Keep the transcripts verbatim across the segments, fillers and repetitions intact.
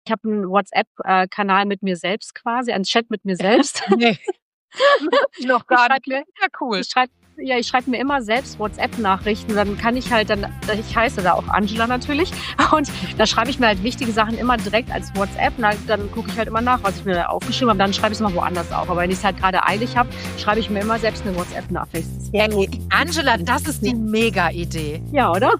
Ich habe 'n WhatsApp äh, Kanal mit mir selbst quasi, einen Chat mit mir selbst. Ne. Noch Ich gar schreibe nicht. mir Ja, cool. ich schreibe ja, ich schreibe mir immer selbst WhatsApp-Nachrichten. Dann kann ich halt dann ich heiße da auch Angela natürlich. Und da schreibe ich mir halt wichtige Sachen immer direkt als WhatsApp. Und dann dann gucke ich halt immer nach, was ich mir da aufgeschrieben habe. Dann schreibe ich's mal woanders auf. Aber wenn ich's halt grade eilig habe, schreibe ich mir immer selbst 'ne WhatsApp-Nachricht. Ey, Angela, das ist die Mega-Idee. Ja, oder?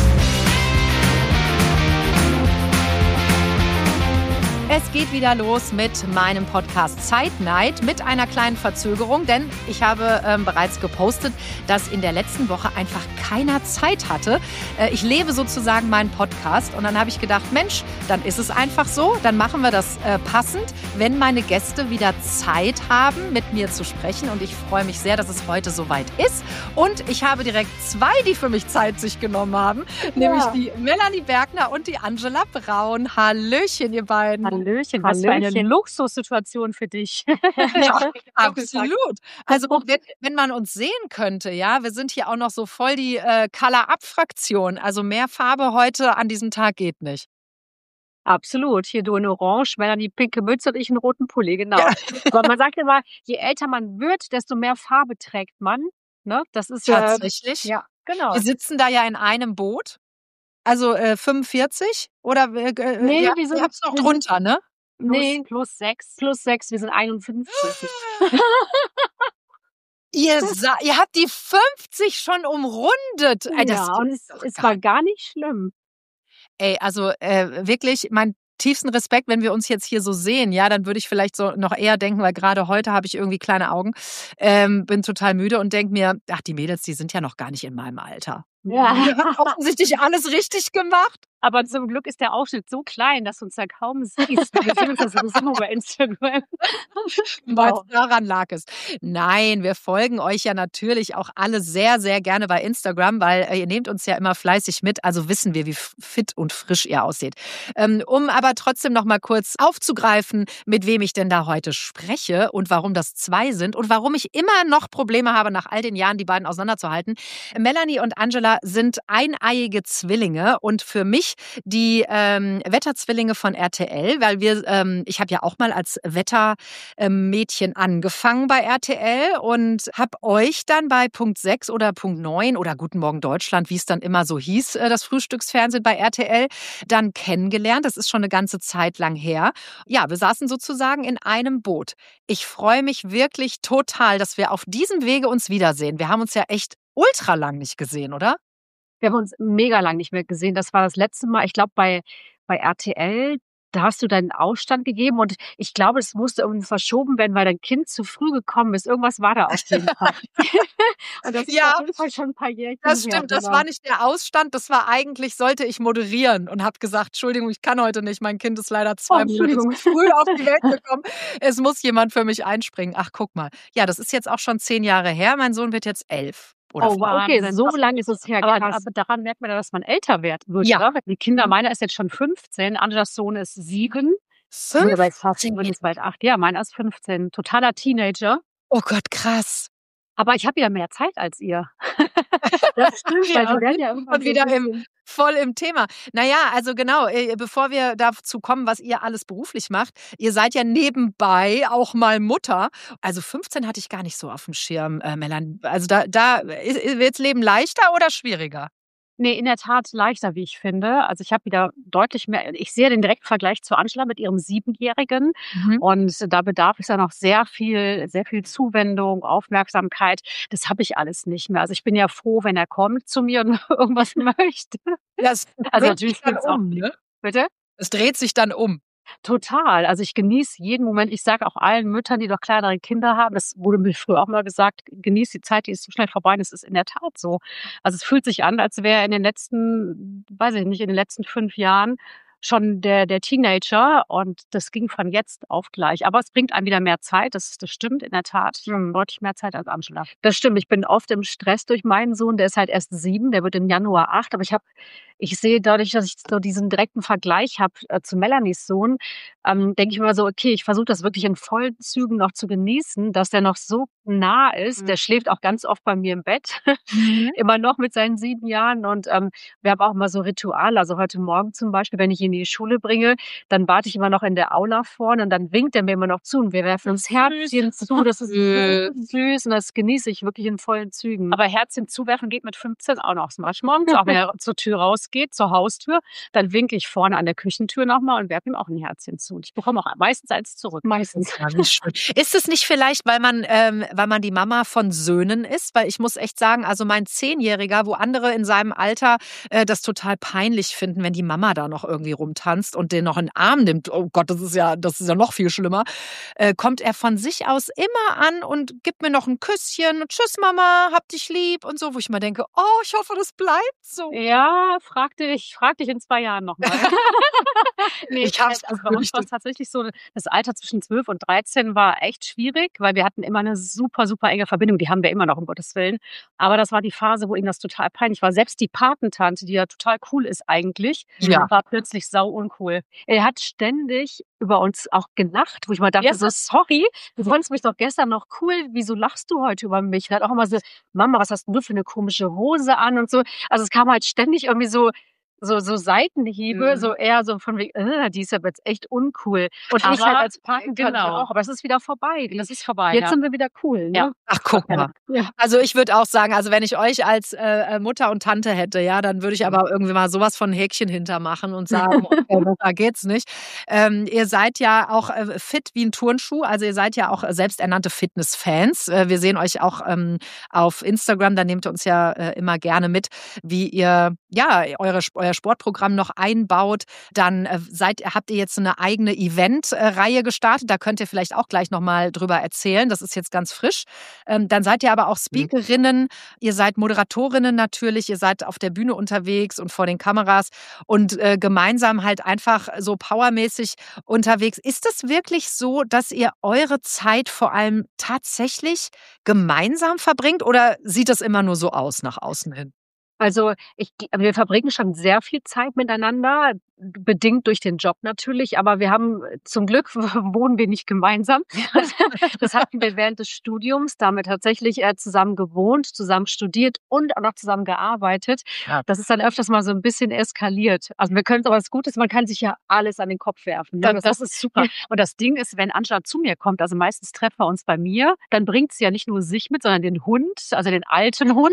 Es geht wieder los mit meinem Podcast Zeitneid mit einer kleinen Verzögerung, denn ich habe ähm, bereits gepostet, dass in der letzten Woche einfach keiner Zeit hatte. Äh, ich lebe sozusagen meinen Podcast und dann habe ich gedacht, Mensch, dann ist es einfach so, dann machen wir das äh, passend, wenn meine Gäste wieder Zeit haben, mit mir zu sprechen und ich freue mich sehr, dass es heute soweit ist und ich habe direkt zwei, die für mich Zeit sich genommen haben, ja. Nämlich die Melanie Bergner und die Angela Braun. Hallöchen, ihr beiden. Hallöchen, was für eine Luxussituation für dich. Ja, absolut. Also wenn, wenn man uns sehen könnte, ja, wir sind hier auch noch so voll die äh, Color-Up-Fraktion. Also mehr Farbe heute an diesem Tag geht nicht. Absolut. Hier du in Orange, Melanie pinke Mütze und ich einen roten Pulli, genau. Ja. Aber man sagt immer, je älter man wird, desto mehr Farbe trägt man. Ne? Das ist tatsächlich. Äh, ja, genau. Wir sitzen da ja in einem Boot. Also äh, fünfundvierzig oder äh, nee, ja, wir sind ihr habt's noch drunter, ne? Plus, nee, plus sechs. Plus sechs, wir sind einundfünfzig. ihr, ihr habt die fünfzig schon umrundet. Ey, das ja, und es, es war gar nicht schlimm. Ey, also äh, wirklich, mein tiefsten Respekt, wenn wir uns jetzt hier so sehen, ja, dann würde ich vielleicht so noch eher denken, weil gerade heute habe ich irgendwie kleine Augen, ähm, bin total müde und denke mir, ach, die Mädels, die sind ja noch gar nicht in meinem Alter. Ja. Wir haben offensichtlich alles richtig gemacht. Aber zum Glück ist der Ausschnitt so klein, dass du uns ja kaum siehst. Wir sehen uns das sowieso nur bei Instagram. Wow. Daran lag es. Nein, wir folgen euch ja natürlich auch alle sehr, sehr gerne bei Instagram, weil äh, ihr nehmt uns ja immer fleißig mit, also wissen wir, wie fit und frisch ihr aussieht. Ähm, um aber trotzdem noch mal kurz aufzugreifen, mit wem ich denn da heute spreche und warum das zwei sind und warum ich immer noch Probleme habe, nach all den Jahren die beiden auseinanderzuhalten. Melanie und Angela sind eineiige Zwillinge und für mich die ähm, Wetterzwillinge von R T L, weil wir, ähm, ich habe ja auch mal als Wettermädchen angefangen bei R T L und habe euch dann bei Punkt sechs oder Punkt neun oder Guten Morgen Deutschland, wie es dann immer so hieß, das Frühstücksfernsehen bei R T L, dann kennengelernt. Das ist schon eine ganze Zeit lang her. Ja, wir saßen sozusagen in einem Boot. Ich freue mich wirklich total, dass wir auf diesem Wege uns wiedersehen. Wir haben uns ja echt ultra lang nicht gesehen, oder? Wir haben uns mega lang nicht mehr gesehen. Das war das letzte Mal, ich glaube, bei, bei R T L, da hast du deinen Ausstand gegeben und ich glaube, es musste irgendwie verschoben werden, weil dein Kind zu früh gekommen ist. Irgendwas war da auf jeden Fall. Und das ist ja, auf jeden Fall schon ein paar Jährchen das stimmt. Her, das genau. war nicht der Ausstand, das war eigentlich, sollte ich moderieren und habe gesagt, Entschuldigung, ich kann heute nicht, mein Kind ist leider zwei oh, Monate zu früh auf die Welt gekommen. Es muss jemand für mich einspringen. Ach, guck mal. Ja, das ist jetzt auch schon zehn Jahre her. Mein Sohn wird jetzt elf. Oder oh, wow. Okay, so lange ist es her. Aber, aber daran merkt man ja, dass man älter wird. Ja. Oder? Die Kinder, meiner ist jetzt schon fünfzehn, Angelas Sohn ist sieben. fünfzehn? Bald fast, ist bald acht. Ja, meiner ist fünfzehn. Totaler Teenager. Oh Gott, krass. Aber ich habe ja mehr Zeit als ihr. Das stimmt, ja. weil wir werden ja irgendwann und wieder im, voll im Thema. Naja, also genau, bevor wir dazu kommen, was ihr alles beruflich macht, ihr seid ja nebenbei auch mal Mutter. Also fünfzehn hatte ich gar nicht so auf dem Schirm, äh, Melanie. Also da, da wird's Leben leichter oder schwieriger? Nee, in der Tat leichter, wie ich finde. Also ich habe wieder deutlich mehr, ich sehe den direkten Vergleich zu Angela mit ihrem Siebenjährigen. Mhm. Und da bedarf es ja noch sehr viel, sehr viel Zuwendung, Aufmerksamkeit. Das habe ich alles nicht mehr. Also ich bin ja froh, wenn er kommt zu mir und irgendwas möchte. Das also natürlich dann um, ne? Bitte? Es dreht sich dann um. Total. Also ich genieße jeden Moment. Ich sage auch allen Müttern, die doch kleinere Kinder haben, das wurde mir früher auch mal gesagt, genieß die Zeit, die ist so schnell vorbei. Und das ist in der Tat so. Also es fühlt sich an, als wäre in den letzten, weiß ich nicht, in den letzten fünf Jahren schon der, der Teenager und das ging von jetzt auf gleich. Aber es bringt einem wieder mehr Zeit, das, das stimmt in der Tat. Ich habe deutlich mehr Zeit als Angela. Das stimmt, ich bin oft im Stress durch meinen Sohn, der ist halt erst sieben, der wird im Januar acht, aber ich habe, ich sehe dadurch, dass ich so diesen direkten Vergleich habe äh, zu Melanies Sohn, ähm, denke ich mir immer so, okay, ich versuche das wirklich in vollen Zügen noch zu genießen, dass der noch so nah ist. Mhm. Der schläft auch ganz oft bei mir im Bett, mhm. immer noch mit seinen sieben Jahren und ähm, wir haben auch mal so Rituale, also heute Morgen zum Beispiel, wenn ich ihn in die Schule bringe, dann warte ich immer noch in der Aula vorne und dann winkt er mir immer noch zu und wir werfen uns Herzchen zu. Das ist so süß und das genieße ich wirklich in vollen Zügen. Aber Herzchen zuwerfen geht mit fünfzehn auch noch. Das mache ich morgens, auch wenn er zur Tür rausgeht, zur Haustür, dann winke ich vorne an der Küchentür nochmal und werfe ihm auch ein Herzchen zu. Und ich bekomme auch meistens eins zurück. Meistens. Ja, wie schön. Ist es nicht vielleicht, weil man, ähm, weil man die Mama von Söhnen ist? Weil ich muss echt sagen, also mein Zehnjähriger, wo andere in seinem Alter äh, das total peinlich finden, wenn die Mama da noch irgendwie rumtanzt und den noch in den Arm nimmt. Oh Gott, das ist ja, das ist ja noch viel schlimmer. Äh, kommt er von sich aus immer an und gibt mir noch ein Küsschen. Tschüss Mama, hab dich lieb und so, wo ich mal denke, oh, ich hoffe, das bleibt so. Ja, frag dich, frag dich in zwei Jahren nochmal. nee, ich hab's also bei uns war es tatsächlich so, das Alter zwischen zwölf und dreizehn war echt schwierig, weil wir hatten immer eine super, super enge Verbindung. Die haben wir immer noch, um Gottes Willen. Aber das war die Phase, wo ihm das total peinlich war. Selbst die Patentante, die ja total cool ist eigentlich, ja. war plötzlich sau uncool. Er hat ständig über uns auch gelacht, wo ich mal dachte, ja. so, sorry, du fandest mich doch gestern noch cool, wieso lachst du heute über mich? Er hat auch immer so, Mama, was hast denn du für eine komische Hose an und so. Also es kam halt ständig irgendwie so, so, so Seitenhiebe, mhm. so eher so von wegen, äh, die ist ja jetzt echt uncool. Und aber, ich halt als Patentante genau. auch, aber es ist wieder vorbei. Das ist vorbei. Jetzt ja. sind wir wieder cool, ne? Ja. Ach, guck mal. Ja. Also ich würde auch sagen, also wenn ich euch als äh, Mutter und Tante hätte, ja, dann würde ich aber irgendwie mal sowas von Häkchen hintermachen und sagen, okay, da geht's nicht. Ähm, ihr seid ja auch äh, fit wie ein Turnschuh, also ihr seid ja auch selbsternannte Fitnessfans. Äh, wir sehen euch auch ähm, auf Instagram, da nehmt ihr uns ja äh, immer gerne mit, wie ihr, ja, eure, eure Sportprogramm noch einbaut, dann äh, seid, habt ihr jetzt eine eigene Event-Reihe gestartet. Da könnt ihr vielleicht auch gleich nochmal drüber erzählen. Das ist jetzt ganz frisch. Ähm, dann seid ihr aber auch Speakerinnen. Mhm. Ihr seid Moderatorinnen natürlich. Ihr seid auf der Bühne unterwegs und vor den Kameras und äh, gemeinsam halt einfach so powermäßig unterwegs. Ist es wirklich so, dass ihr eure Zeit vor allem tatsächlich gemeinsam verbringt oder sieht das immer nur so aus nach außen hin? Also ich, wir verbringen schon sehr viel Zeit miteinander, bedingt durch den Job natürlich, aber wir haben zum Glück wohnen wir nicht gemeinsam. Das hatten wir während des Studiums, da haben wir tatsächlich äh, zusammen gewohnt, zusammen studiert und auch noch zusammen gearbeitet. Ja. Das ist dann öfters mal so ein bisschen eskaliert. Also wir können es, aber das Gute ist, man kann sich ja alles an den Kopf werfen. Ne? Das, das ist super. Und das Ding ist, wenn Angela zu mir kommt, also meistens treffen wir uns bei mir, dann bringt sie ja nicht nur sich mit, sondern den Hund, also den alten Hund,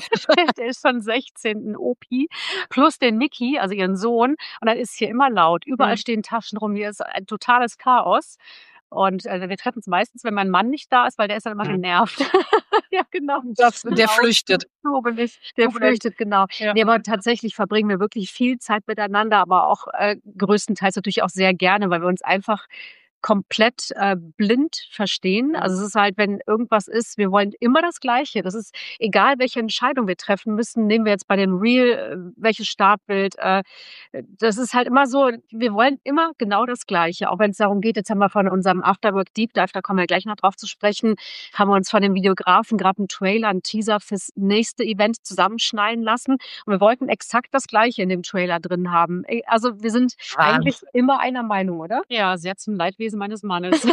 der ist schon sechzehn, ein Opi, plus den Niki, also ihren Sohn. Und dann ist hier immer laut. Überall mhm. stehen Taschen rum. Hier ist ein totales Chaos. Und äh, wir treffen uns meistens, wenn mein Mann nicht da ist, weil der ist dann immer mhm. genervt. Ja, genau. Das, der flüchtet. Nicht. Der flüchtet, genau. Ja. Nee, aber tatsächlich verbringen wir wirklich viel Zeit miteinander, aber auch äh, größtenteils natürlich auch sehr gerne, weil wir uns einfach komplett äh, blind verstehen. Also es ist halt, wenn irgendwas ist, wir wollen immer das Gleiche. Das ist egal, welche Entscheidung wir treffen müssen. Nehmen wir jetzt bei dem Reel, äh, welches Startbild. Äh, das ist halt immer so, wir wollen immer genau das Gleiche. Auch wenn es darum geht, jetzt haben wir von unserem Afterwork Deep Dive, da kommen wir gleich noch drauf zu sprechen, haben wir uns von dem Videografen gerade einen Trailer, einen Teaser fürs nächste Event zusammenschneiden lassen. Und wir wollten exakt das Gleiche in dem Trailer drin haben. Also wir sind ah. eigentlich immer einer Meinung, oder? Ja, sehr zum Leidwesen meines Mannes.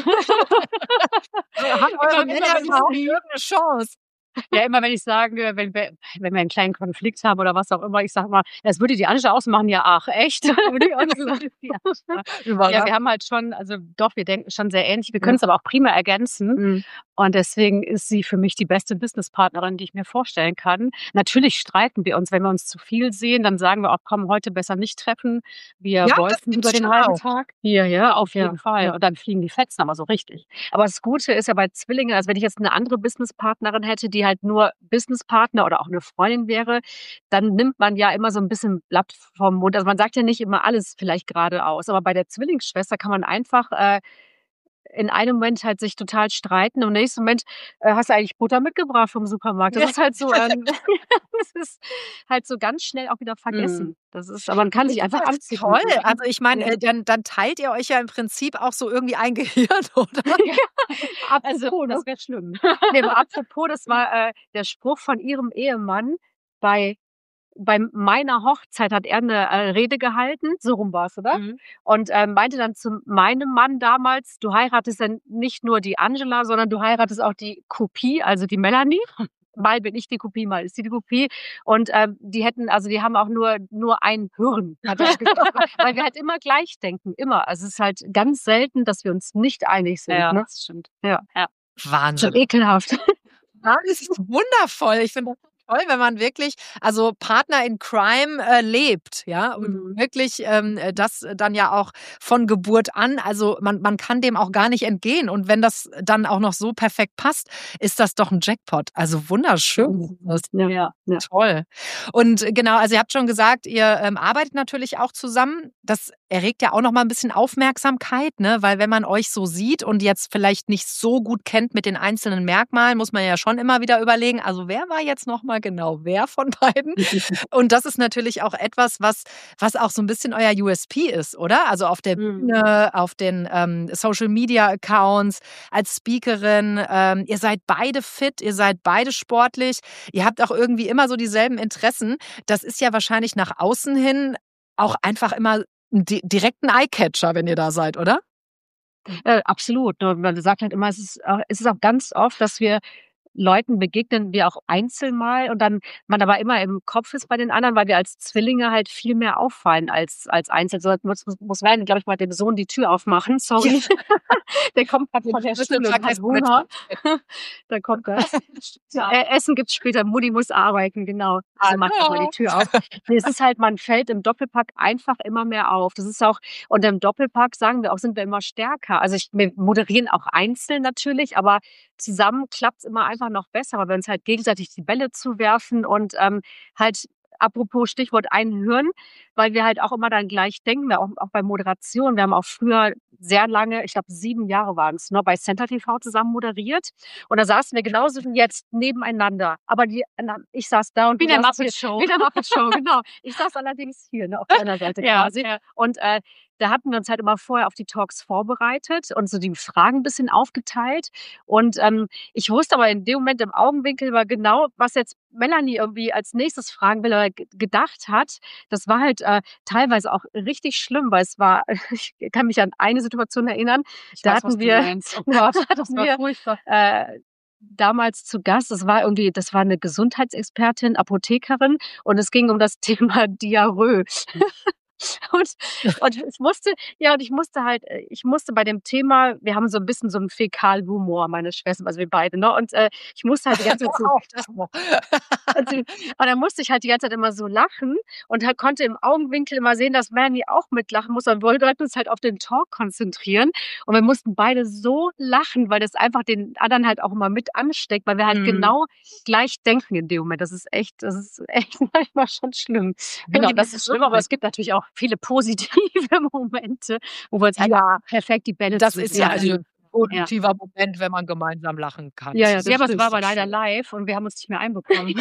Hat eure Männer überhaupt irgendeine Chance? Ja, immer wenn ich sage, wenn wir, wenn wir einen kleinen Konflikt haben oder was auch immer, ich sage mal, das würde die Angela ausmachen, ja, ach, echt? Ja, wir haben halt schon, also doch, wir denken schon sehr ähnlich, wir können es aber auch prima ergänzen. Mhm. Und deswegen ist sie für mich die beste Businesspartnerin, die ich mir vorstellen kann. Natürlich streiten wir uns, wenn wir uns zu viel sehen, dann sagen wir auch, komm, heute besser nicht treffen. Wir ja, wollten über den halben auch. Tag. Ja, ja, auf jeden ja. Fall. Und dann fliegen die Fetzen aber so richtig. Aber das Gute ist ja bei Zwillingen, also wenn ich jetzt eine andere Businesspartnerin hätte, die halt nur Businesspartner oder auch eine Freundin wäre, dann nimmt man ja immer so ein bisschen Blatt vom Mund. Also man sagt ja nicht immer alles vielleicht geradeaus, aber bei der Zwillingsschwester kann man einfach äh, in einem Moment halt sich total streiten und im nächsten Moment äh, hast du eigentlich Butter mitgebracht vom Supermarkt. Das ja. ist halt so, ähm, das ist halt so ganz schnell auch wieder vergessen. Mm. Das ist, aber man kann sich einfach anziehen. Toll. Also ich meine, äh, dann, dann teilt ihr euch ja im Prinzip auch so irgendwie ein Gehirn, oder? Ja. Apropos, also, das wäre schlimm. Nee, aber apropos, das war äh, der Spruch von ihrem Ehemann bei bei meiner Hochzeit hat er eine äh, Rede gehalten, so rum war es, oder? Mhm. Und äh, meinte dann zu meinem Mann damals, du heiratest dann nicht nur die Angela, sondern du heiratest auch die Kopie, also die Melanie. mal bin ich die Kopie, mal ist sie die Kopie. Und ähm, die hätten, also die haben auch nur nur ein Hirn, hat er gesagt, weil wir halt immer gleich denken, immer. Also es ist halt ganz selten, dass wir uns nicht einig sind. Ja, Ne? das stimmt. Ja, ja. Wahnsinn. Schon ekelhaft. Ja, das ist wundervoll. Ich finde das toll, wenn man wirklich, also Partner in Crime äh, lebt, ja, und Mhm. wirklich ähm, äh, das dann ja auch von Geburt an, also man, man kann dem auch gar nicht entgehen. Und wenn das dann auch noch so perfekt passt, ist das doch ein Jackpot. Also wunderschön. Das ist Ja, ja, ja. toll. Und äh, genau, also ihr habt schon gesagt, ihr ähm, arbeitet natürlich auch zusammen. Das erregt ja auch noch mal ein bisschen Aufmerksamkeit, ne? Weil wenn man euch so sieht und jetzt vielleicht nicht so gut kennt mit den einzelnen Merkmalen, muss man ja schon immer wieder überlegen, also wer war jetzt noch mal genau wer von beiden? Und das ist natürlich auch etwas, was, was auch so ein bisschen euer U S P ist, oder? Also auf der Mhm. Bühne, auf den ähm, Social-Media-Accounts, als Speakerin. Ähm, ihr seid beide fit, ihr seid beide sportlich. Ihr habt auch irgendwie immer so dieselben Interessen. Das ist ja wahrscheinlich nach außen hin auch einfach immer ein di direkten Eyecatcher, wenn ihr da seid, oder? Äh, absolut. Ne? Man sagt halt immer, es ist, auch, es ist auch ganz oft, dass wir Leuten begegnen wir auch einzeln mal und dann man aber immer im Kopf ist bei den anderen, weil wir als Zwillinge halt viel mehr auffallen als als einzeln. So muss muss Ryan, glaube ich, mal dem Sohn die Tür aufmachen. Sorry. Der kommt grad von der Schule und hat Hunger. Da kommt er. Äh, Essen gibt's später. Mutti muss arbeiten, genau. Also macht doch mal die Tür auf. Ne, es ist halt, man fällt im Doppelpack einfach immer mehr auf. Das ist auch, und im Doppelpack sagen wir auch, sind wir immer stärker. Also ich, wir moderieren auch einzeln natürlich, aber zusammen klappt's immer einfach noch besser, weil wir uns halt gegenseitig die Bälle zuwerfen und ähm, halt, apropos Stichwort ein Hirn, weil wir halt auch immer dann gleich denken, auch, auch bei Moderation. Wir haben auch früher sehr lange, ich glaube sieben Jahre waren es, ne, bei Center T V zusammen moderiert. Und da saßen wir genauso wie jetzt nebeneinander. Aber die, ich saß da und Wie du der saßt Muppet hier. Show. Wie der Muppet Show, genau. Ich saß allerdings hier, ne, auf deiner Seite Ja, quasi. ja. Und äh, da hatten wir uns halt immer vorher auf die Talks vorbereitet und so die Fragen ein bisschen aufgeteilt. Und ähm, ich wusste aber in dem Moment im Augenwinkel war genau, was jetzt Melanie irgendwie als nächstes fragen will oder gedacht hat. Das war halt äh, teilweise auch richtig schlimm, weil es war, ich kann mich an eine Situation erinnern, Ich da weiß, was hatten du wir, meinst. Oh Gott, das war wir furchtbar. äh, damals zu Gast. Das war irgendwie, das war eine Gesundheitsexpertin, Apothekerin und es ging um das Thema Diarrhoe. Und, und ich musste, ja, und ich musste halt, äh, ich musste bei dem Thema, wir haben so ein bisschen so einen Fäkalhumor, meine Schwestern, also wir beide, ne? Und äh, ich musste halt die ganze Zeit so, Auch das noch. und, sie- und dann musste ich halt die ganze Zeit immer so lachen und halt konnte im Augenwinkel immer sehen, dass Melanie auch mitlachen muss. Und wir wollten uns halt auf den Talk konzentrieren. Und wir mussten beide so lachen, weil das einfach den anderen halt auch immer mit ansteckt, weil wir halt Mhm. genau gleich denken in dem Moment. Das ist echt, das ist echt manchmal schon schlimm. Genau, das ist schlimm, aber es gibt natürlich auch viele positive Momente, wo wir uns einfach Ja, perfekt die Bälle das ist ja zuwerfen. also ein positiver Moment, wenn man gemeinsam lachen kann. Ja, ja, Das das ja, aber es ist war doch aber leider schön. live und wir haben uns nicht mehr einbekommen.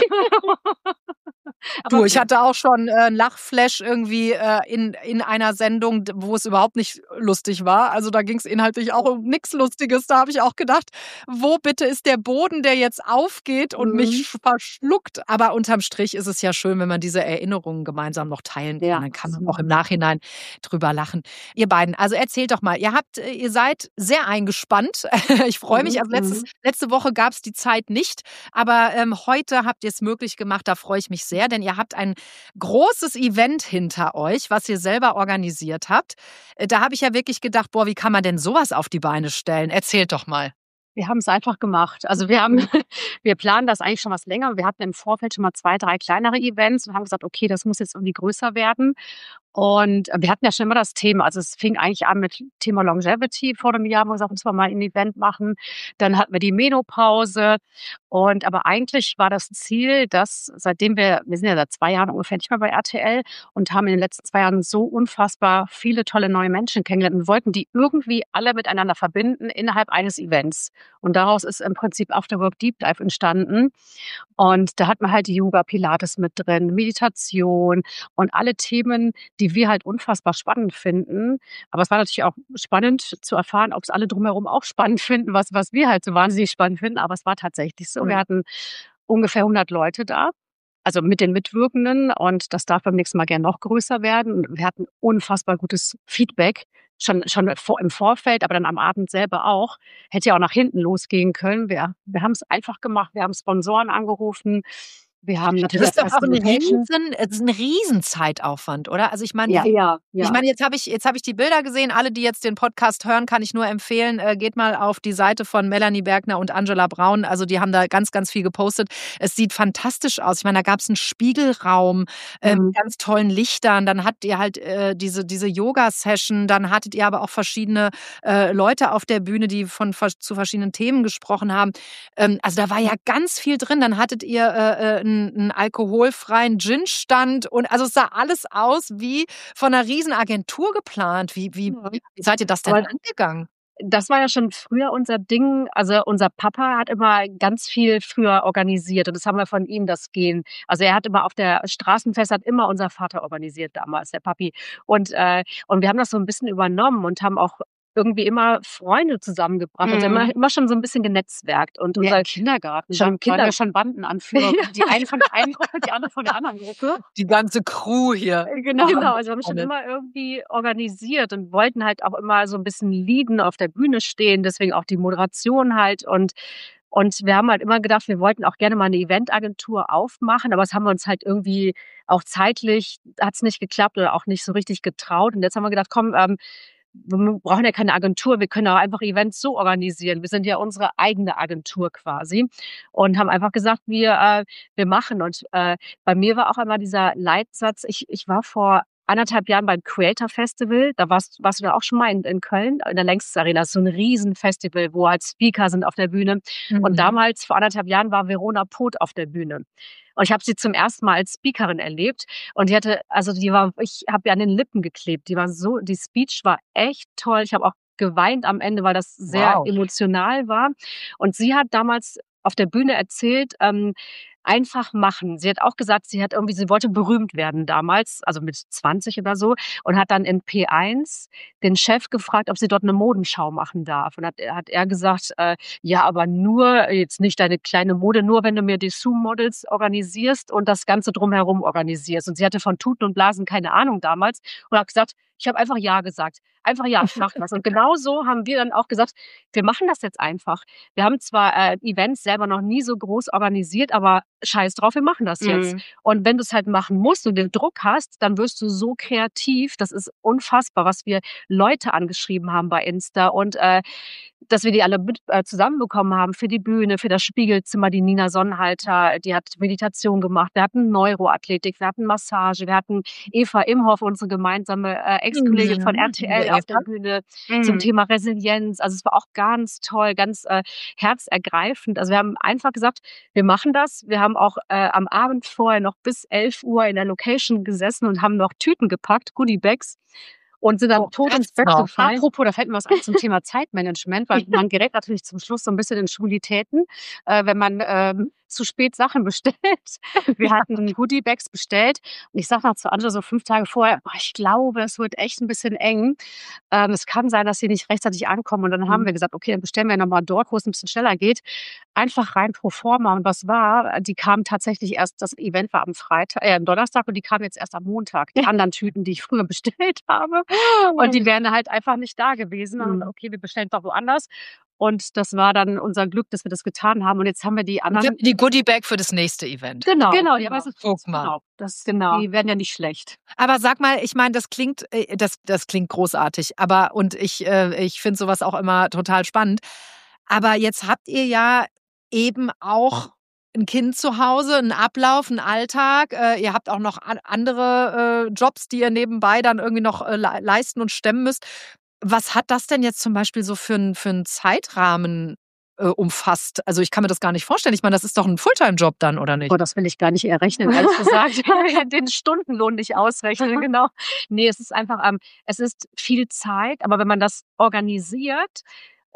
Du, Aber ich hatte auch schon äh, 'n Lachflash irgendwie äh, in in einer Sendung, d wo es überhaupt nicht lustig war. Also, da ging's inhaltlich auch um nix Lustiges. Da habe ich auch gedacht: „Wo bitte ist der Boden, der jetzt aufgeht und Mhm. mich sch verschluckt?“ Aber unterm Strich ist es ja schön, wenn man diese Erinnerungen gemeinsam noch teilen kann. Ja. Dann kann man auch im Nachhinein drüber lachen. Ihr beiden, also erzählt doch mal, ihr habt äh, ihr seid sehr eingespannt. Ich freue mich. Mhm, Also, letztes mhm. letzte Woche gab's die Zeit nicht, aber ähm, heute habt ihr's möglich gemacht. Da freue ich mich sehr, denn ihr habt ein großes Event hinter euch, was ihr selber organisiert habt. Äh, Da habe ich ja wirklich gedacht, boah, wie kann man denn sowas auf die Beine stellen? Erzählt doch mal. Wir haben es einfach gemacht. Also wir haben, wir planen das eigentlich schon was länger. Wir hatten im Vorfeld schon mal zwei, drei kleinere Events und haben gesagt, okay, das muss jetzt irgendwie größer werden. Und äh, wir hatten ja schon immer das Thema. Also es fing eigentlich an mit Thema Longevity. Vor einem Jahr haben wir gesagt, uns wollen wir mal ein Event machen. Dann hatten wir die Menopause. Und aber eigentlich war das Ziel, dass seitdem wir, wir sind ja seit zwei Jahren ungefähr nicht mehr bei R T L und haben in den letzten zwei Jahren so unfassbar viele tolle neue Menschen kennengelernt und wollten die irgendwie alle miteinander verbinden innerhalb eines Events. Und daraus ist im Prinzip Afterwork Deep Dive entstanden. Und da hat man halt die Yoga Pilates mit drin, Meditation und alle Themen, die wir halt unfassbar spannend finden. Aber es war natürlich auch spannend zu erfahren, ob es alle drumherum auch spannend finden, was, was wir halt so wahnsinnig spannend finden. Aber es war tatsächlich so. Wir hatten ungefähr hundert Leute da. Also mit den Mitwirkenden und das darf beim nächsten Mal gerne noch größer werden. Und wir hatten unfassbar gutes Feedback. schon schon vor im Vorfeld, aber dann am Abend selber auch. Hätte ja auch nach hinten losgehen können. Wir wir haben's einfach gemacht. Wir haben Sponsoren angerufen. Wir haben Das natürlich ist doch als auch erste 'n Location riesen es ist 'n Riesenzeitaufwand, oder? Also, ich meine, Ja, wie ja, ich ja. meine, jetzt habe ich jetzt habe ich die Bilder gesehen. Alle, die jetzt den Podcast hören, kann ich nur empfehlen, äh, geht mal auf die Seite von Melanie Bergner und Angela Braun. Also, die haben da ganz, ganz viel gepostet. Es sieht fantastisch aus. Ich meine, da gab's 'n Spiegelraum, äh, mit Mhm. ganz tollen Lichtern. Dann hattet ihr halt, äh, diese diese Yoga-Session. Dann hattet ihr aber auch verschiedene, äh, Leute auf der Bühne, die von vers zu verschiedenen Themen gesprochen haben. Ähm, also, da war ja ganz viel drin. Dann hattet ihr, äh, äh, 'n 'n alkoholfreien Gin-Stand und also, es sah alles aus wie von 'ner Riesenagentur geplant. Wie wie Mhm. wie seid ihr das denn Aber angegangen? das war ja schon früher unser Ding. Also, unser Papa hat immer ganz viel früher organisiert und das haben wir von ihm, das Gen. Also, er hat immer auf der Straßenfest hat immer unser Vater organisiert damals, der Papi. Und, äh und wir haben das so 'n bisschen übernommen und haben auch irgendwie immer Freunde zusammengebracht. Also, Mhm. immer immer schon so 'n bisschen genetzwerkt und Ja, unser im Kindergarten schon im waren Kinder wir schon Bandenanführer. Ja. Die eine von der einen Gruppe, die andere von der anderen Gruppe. Die ganze Crew hier. Äh, genau. Genau, also, wir haben schon immer irgendwie organisiert und wollten halt auch immer so 'n bisschen leaden, auf der Bühne stehen, deswegen auch die Moderation halt. Und und wir haben halt immer gedacht, wir wollten auch gerne mal 'ne Eventagentur aufmachen, aber das haben wir uns halt irgendwie auch zeitlich hat's nicht geklappt oder auch nicht so richtig getraut. Und jetzt haben wir gedacht: „Komm, ähm, wir brauchen ja keine Agentur, wir können auch einfach Events so organisieren.“ Wir sind ja unsere eigene Agentur quasi und haben einfach gesagt, wir, äh wir machen. Und, äh, bei mir war auch immer dieser Leitsatz ich ich war vor anderthalb Jahren beim Creator Festival. Da warst warst du da auch schon mal in in Köln in der LANXESS Arena. Das ist so 'n Riesenfestival, wo halt Speaker sind auf der Bühne. Und Mhm. damals, vor anderthalb Jahren, war Verona Pot auf der Bühne. Und ich habe sie zum ersten Mal als Speakerin erlebt und die hatte also, die war ich habe ihr an den Lippen geklebt. Die war so die Speech war echt toll. Ich habe auch geweint am Ende, weil das sehr Wow. emotional war. Und sie hat damals auf der Bühne erzählt, ähm: „Einfach machen.“ Sie hat auch gesagt, sie hat irgendwie sie wollte berühmt werden damals, also, mit zwanzig oder so und hat dann in P eins den Chef gefragt, ob sie dort 'ne Modenschau machen darf. Und hat er hat er gesagt, äh: „Ja, aber nur jetzt nicht deine kleine Mode, nur wenn du mir Dessous-Models organisierst und das Ganze drumherum organisierst.“ Und sie hatte von Tuten und Blasen keine Ahnung damals und hat gesagt: „Ich habe einfach ja gesagt. Einfach ja, ich mache das.“ Und genauso haben wir dann auch gesagt: „Wir machen das jetzt einfach.“ Wir haben zwar, äh, Events selber noch nie so groß organisiert, aber scheiß drauf, wir machen das jetzt. Mhm. Und wenn du's halt machen musst und den Druck hast, dann wirst du so kreativ. Das ist unfassbar, was wir Leute angeschrieben haben bei Insta und, äh, dass wir die alle mit äh, zusammenbekommen haben für die Bühne, für das Spiegelzimmer. Die Nina Sonnhalter, die hat Meditation gemacht. Wir hatten Neuroathletik, wir hatten Massage, wir hatten Eva Imhoff, unsere gemeinsame, äh, Ex-Kollegin von Mhm. R T Liebe L auf der Eva. Bühne zum Mhm. Thema Resilienz. Also, es war auch ganz toll, ganz, äh, herzergreifend. Also, wir haben einfach gesagt: „Wir machen das.“ Wir haben auch, äh, am Abend vorher noch bis elf Uhr in der Location gesessen und haben noch Tüten gepackt, Goodie-Bags und sind dann Oh, tot ins das Bett noch. gefallen. Apropos, da fällt mir was ein zum Thema Zeitmanagement, weil man gerät natürlich zum Schluss so 'n bisschen in Schwulitäten, äh, wenn man, ähm, zu spät Sachen bestellt. Wir hatten Goodie-Bags bestellt und ich sage noch zu Angela so fünf Tage vorher: „Boah, ich glaube, es wird echt 'n bisschen eng. Ähm, es kann sein, dass sie nicht rechtzeitig ankommen.“ Und dann haben Mhm. wir gesagt: „Okay, dann bestellen wir noch mal dort, wo's 'n bisschen schneller geht.“ Einfach rein pro forma. Und was war? Die kamen tatsächlich erst das Event war am Freita äh, am Donnerstag und die kamen jetzt erst am Montag, die anderen Tüten, die ich früher bestellt habe. Und die wären halt einfach nicht da gewesen. Dann haben wir gesagt: Mhm. „Okay, wir bestellen doch woanders.“ Und das war dann unser Glück, dass wir das getan haben. Und jetzt haben wir die Und wir anderen haben die Goodie-Bag für das nächste Event. Genau, Genau, ja, aber es ist guck mal. genau, das Genau. die werden ja nicht schlecht. Aber sag mal, ich meine, das klingt äh, das das klingt großartig, aber und ich äh, ich finde so was auch immer total spannend. Aber jetzt habt ihr ja eben auch 'n Kind zu Hause, 'n Ablauf, 'n Alltag. Äh, ihr habt auch noch an andere, äh, Jobs, die ihr nebenbei dann irgendwie noch, äh, lei leisten und stemmen müsst. Was hat das denn jetzt zum Beispiel so für 'n für 'n Zeitrahmen, äh, umfasst? Also, ich kann mir das gar nicht vorstellen. Ich meine, das ist doch 'n Fulltime-Job dann, oder nicht? Boah, das will ich gar nicht errechnen, ehrlich gesagt. Den Stundenlohn nicht ausrechnen, genau. Ne, es ist einfach, ähm es ist viel Zeit, aber wenn man das organisiert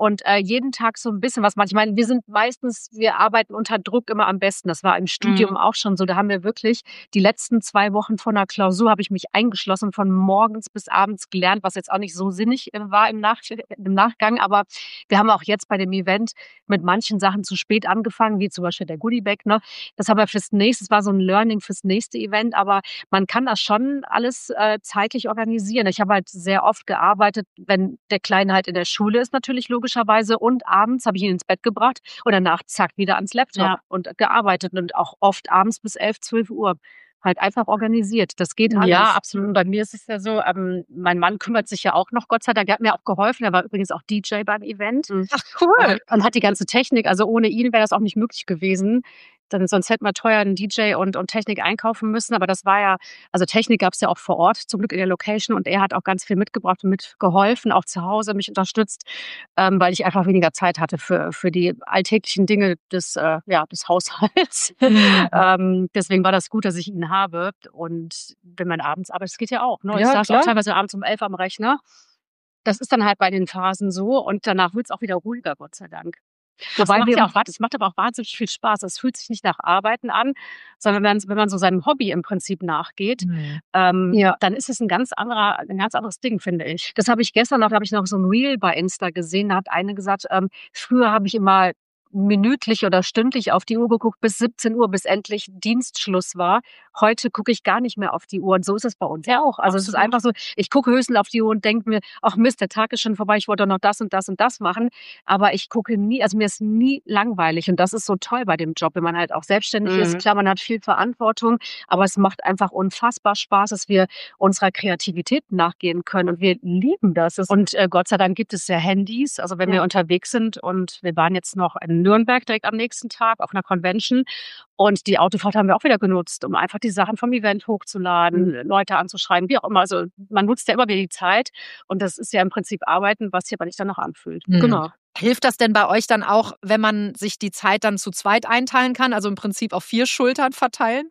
und äh, jeden Tag so ein bisschen was machen. Ich meine, wir sind meistens, wir arbeiten unter Druck immer am besten. Das war im Studium Mhm. auch schon so. Da haben wir wirklich die letzten zwei Wochen vor einer Klausur habe ich mich eingeschlossen, von morgens bis abends gelernt, was jetzt auch nicht so sinnig äh, war im, Nach im Nachgang. Aber wir haben auch jetzt bei dem Event mit manchen Sachen zu spät angefangen, wie zum Beispiel der Goodiebag. Ne? Das haben wir fürs nächste, das war so ein Learning fürs nächste Event. Aber man kann das schon alles äh, zeitlich organisieren. Ich habe halt sehr oft gearbeitet, wenn der Kleine halt in der Schule ist, natürlich logischerweise. Und abends habe ich ihn ins Bett gebracht und danach zack wieder ans Laptop Ja. und gearbeitet und auch oft abends bis elf, zwölf Uhr. Halt einfach organisiert. Das geht alles. Ja, absolut. Und bei mir ist es ja so, ähm, mein Mann kümmert sich ja auch noch, Gott sei Dank. Der hat mir auch geholfen. Er war übrigens auch D J beim Event. Ach, cool. Und hat die ganze Technik. Also ohne ihn wäre das auch nicht möglich gewesen. Dann, sonst hätten wir teuer einen D J und, und Technik einkaufen müssen. Aber das war ja, also Technik gab es ja auch vor Ort, zum Glück in der Location. Und er hat auch ganz viel mitgebracht und mitgeholfen, auch zu Hause mich unterstützt, ähm, weil ich einfach weniger Zeit hatte für, für die alltäglichen Dinge des, äh, ja, des Haushalts. Mhm. ähm, deswegen war das gut, dass ich ihn habe. Und wenn man abends arbeitet, das geht ja auch. Ne? Ich Ja, saß klar. auch teilweise abends um elf am Rechner. Das ist dann halt bei den Phasen so. Und danach wird es auch wieder ruhiger, Gott sei Dank. Das Wobei macht wir ja auch, das macht aber auch wahnsinnig viel Spaß. Es fühlt sich nicht nach Arbeiten an, sondern wenn, wenn man so seinem Hobby im Prinzip nachgeht, Mhm. ähm, Ja. dann ist es ein ganz anderer, ein ganz anderes Ding, finde ich. Das habe ich gestern noch, da habe ich noch so ein Reel bei Insta gesehen, da hat eine gesagt, ähm, früher habe ich immer minütlich oder stündlich auf die Uhr geguckt bis siebzehn Uhr, bis endlich Dienstschluss war. Heute gucke ich gar nicht mehr auf die Uhr und so ist es bei uns ja auch. Also es ist Absolut. einfach so, ich gucke höchstens auf die Uhr und denke mir, ach Mist, der Tag ist schon vorbei, ich wollte doch noch das und das und das machen. Aber ich gucke nie, also mir ist nie langweilig und das ist so toll bei dem Job, wenn man halt auch selbstständig ist. Mhm. Klar, man hat viel Verantwortung, aber es macht einfach unfassbar Spaß, dass wir unserer Kreativität nachgehen können und wir lieben das. Und äh, Gott sei Dank gibt es ja Handys, also wenn Ja. wir unterwegs sind und wir waren jetzt noch in Nürnberg direkt am nächsten Tag auf einer Convention und die Autofahrt haben wir auch wieder genutzt, um einfach die Sachen vom Event hochzuladen, Mhm. Leute anzuschreiben, wie auch immer. Also man nutzt ja immer wieder die Zeit und das ist ja im Prinzip Arbeiten, was sich aber nicht danach anfühlt. Mhm. Genau. Hilft das denn bei euch dann auch, wenn man sich die Zeit dann zu zweit einteilen kann, also im Prinzip auf vier Schultern verteilen?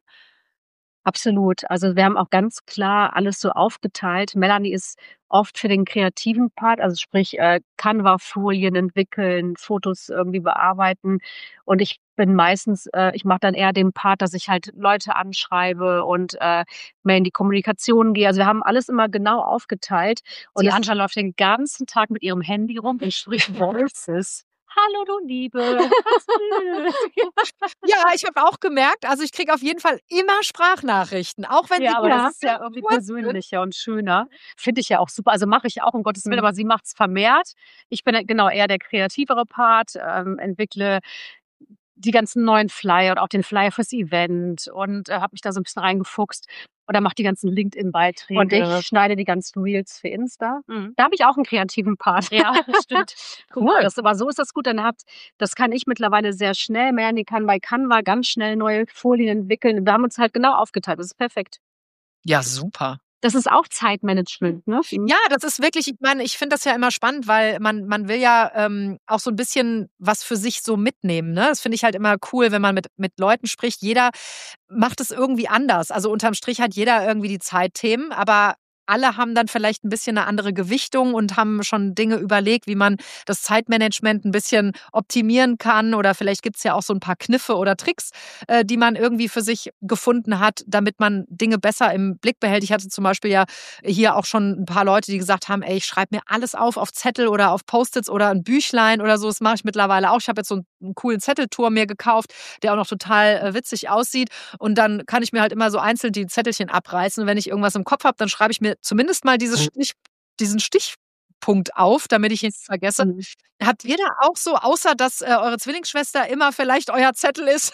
Absolut. Also wir haben auch ganz klar alles so aufgeteilt. Melanie ist oft für den kreativen Part, also sprich äh, Canva-Folien entwickeln, Fotos irgendwie bearbeiten. Und ich bin meistens, äh, ich mache dann eher den Part, dass ich halt Leute anschreibe und äh, mehr in die Kommunikation gehe. Also wir haben alles immer genau aufgeteilt. Und Die es- Anja läuft den ganzen Tag mit ihrem Handy rum und spricht Voices. Hallo, du Liebe. Ja, ich habe auch gemerkt, also ich kriege auf jeden Fall immer Sprachnachrichten, auch wenn Ja, sie aber ja. das ist ja irgendwie kurz sind. persönlicher und schöner. Finde ich ja auch super. Also mache ich auch, um Gottes Willen, Mhm. aber sie macht es vermehrt. Ich bin genau eher der kreativere Part, ähm, entwickle die ganzen neuen Flyer und auch den Flyer fürs Event und äh, habe mich da so ein bisschen reingefuchst oder mache die ganzen LinkedIn-Beiträge. Und ich schneide die ganzen Reels für Insta. Mhm. Da habe ich auch einen kreativen Part. Ja, das stimmt. Guck mal, das, aber so ist das gut. Dann habt, das kann ich mittlerweile sehr schnell. Melanie kann bei Canva ganz schnell neue Folien entwickeln. Wir haben uns halt genau aufgeteilt. Das ist perfekt. Ja, super. Das ist auch Zeitmanagement, ne? Ja, das ist wirklich, ich meine, ich finde das ja immer spannend, weil man, man will ja ähm, auch so ein bisschen was für sich so mitnehmen. Ne? Das finde ich halt immer cool, wenn man mit, mit Leuten spricht. Jeder macht es irgendwie anders. Also unterm Strich hat jeder irgendwie die Zeitthemen, aber alle haben dann vielleicht ein bisschen eine andere Gewichtung und haben schon Dinge überlegt, wie man das Zeitmanagement ein bisschen optimieren kann. Oder vielleicht gibt es ja auch so ein paar Kniffe oder Tricks, äh, die man irgendwie für sich gefunden hat, damit man Dinge besser im Blick behält. Ich hatte zum Beispiel ja hier auch schon ein paar Leute, die gesagt haben, ey, ich schreibe mir alles auf auf Zettel oder auf Post-its oder ein Büchlein oder so. Das mache ich mittlerweile auch. Ich habe jetzt so einen, einen coolen Zettelturm mir gekauft, der auch noch total äh, witzig aussieht. Und dann kann ich mir halt immer so einzeln die Zettelchen abreißen. Und wenn ich irgendwas im Kopf habe, dann schreibe ich mir zumindest mal dieses Stich, diesen Stichpunkt auf, damit ich ihn nicht vergesse. Mhm. Habt ihr da auch so, außer dass äh, eure Zwillingsschwester immer vielleicht euer Zettel ist?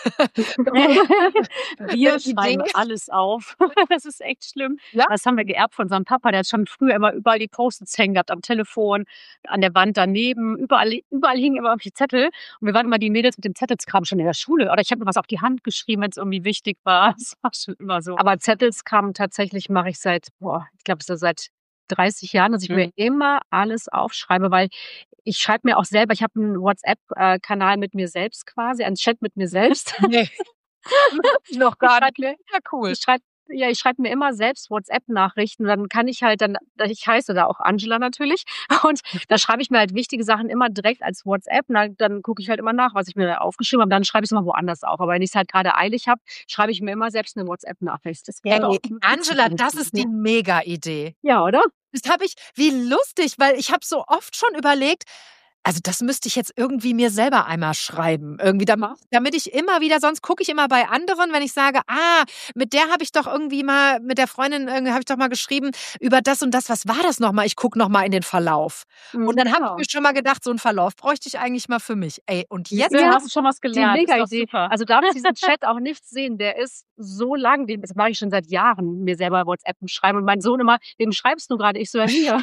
Wir Die schreiben Dinge. alles auf. Das ist echt schlimm. Ja? Das haben wir geerbt von unserem Papa. Der hat schon früher immer überall die Post-its hängen gehabt, am Telefon, an der Wand daneben. Überall, überall hingen immer irgendwelche Zettel. Und wir waren immer die Mädels mit dem Zettelskram schon in der Schule. Oder ich habe mir was auf die Hand geschrieben, wenn es irgendwie wichtig war. Das war schon immer so. Aber Zettelskram tatsächlich mache ich seit, boah, ich glaube, so seit dreißig Jahren, dass ich Mhm. mir immer alles aufschreibe, weil ich schreibe mir auch selber, ich habe einen WhatsApp-Kanal mit mir selbst quasi, einen Chat mit mir selbst. Nee. Noch gar Ich schreib nicht. Ja, cool. Ich schreibe Ja, ich schreibe mir immer selbst WhatsApp-Nachrichten. Dann kann ich halt dann, ich heiße da auch Angela natürlich. Und da schreibe ich mir halt wichtige Sachen immer direkt als WhatsApp. Dann, dann gucke ich halt immer nach, was ich mir da aufgeschrieben habe. Dann schreibe ich es mal woanders auf. Aber wenn ich es halt gerade eilig habe, schreibe ich mir immer selbst eine WhatsApp-Nachricht. Das Hey, auch Angela, das ist die Mega-Idee. Ja, oder? Das habe ich, wie lustig, weil ich habe so oft schon überlegt, also das müsste ich jetzt irgendwie mir selber einmal schreiben. Irgendwie, damit, damit ich immer wieder, sonst gucke ich immer bei anderen, wenn ich sage, ah, mit der habe ich doch irgendwie mal, mit der Freundin habe ich doch mal geschrieben über das und das, was war das nochmal? Ich gucke nochmal in den Verlauf. Mhm, und dann habe ich mir schon mal gedacht, so einen Verlauf bräuchte ich eigentlich mal für mich. Ey, und jetzt ja, hast du schon was gelernt. Die Mega-Idee. Also darfst diesen Chat auch nicht sehen, der ist so lang, das mache ich schon seit Jahren, mir selber WhatsApp schreiben und mein Sohn immer, wem schreibst du gerade? Ich so, ja, mir.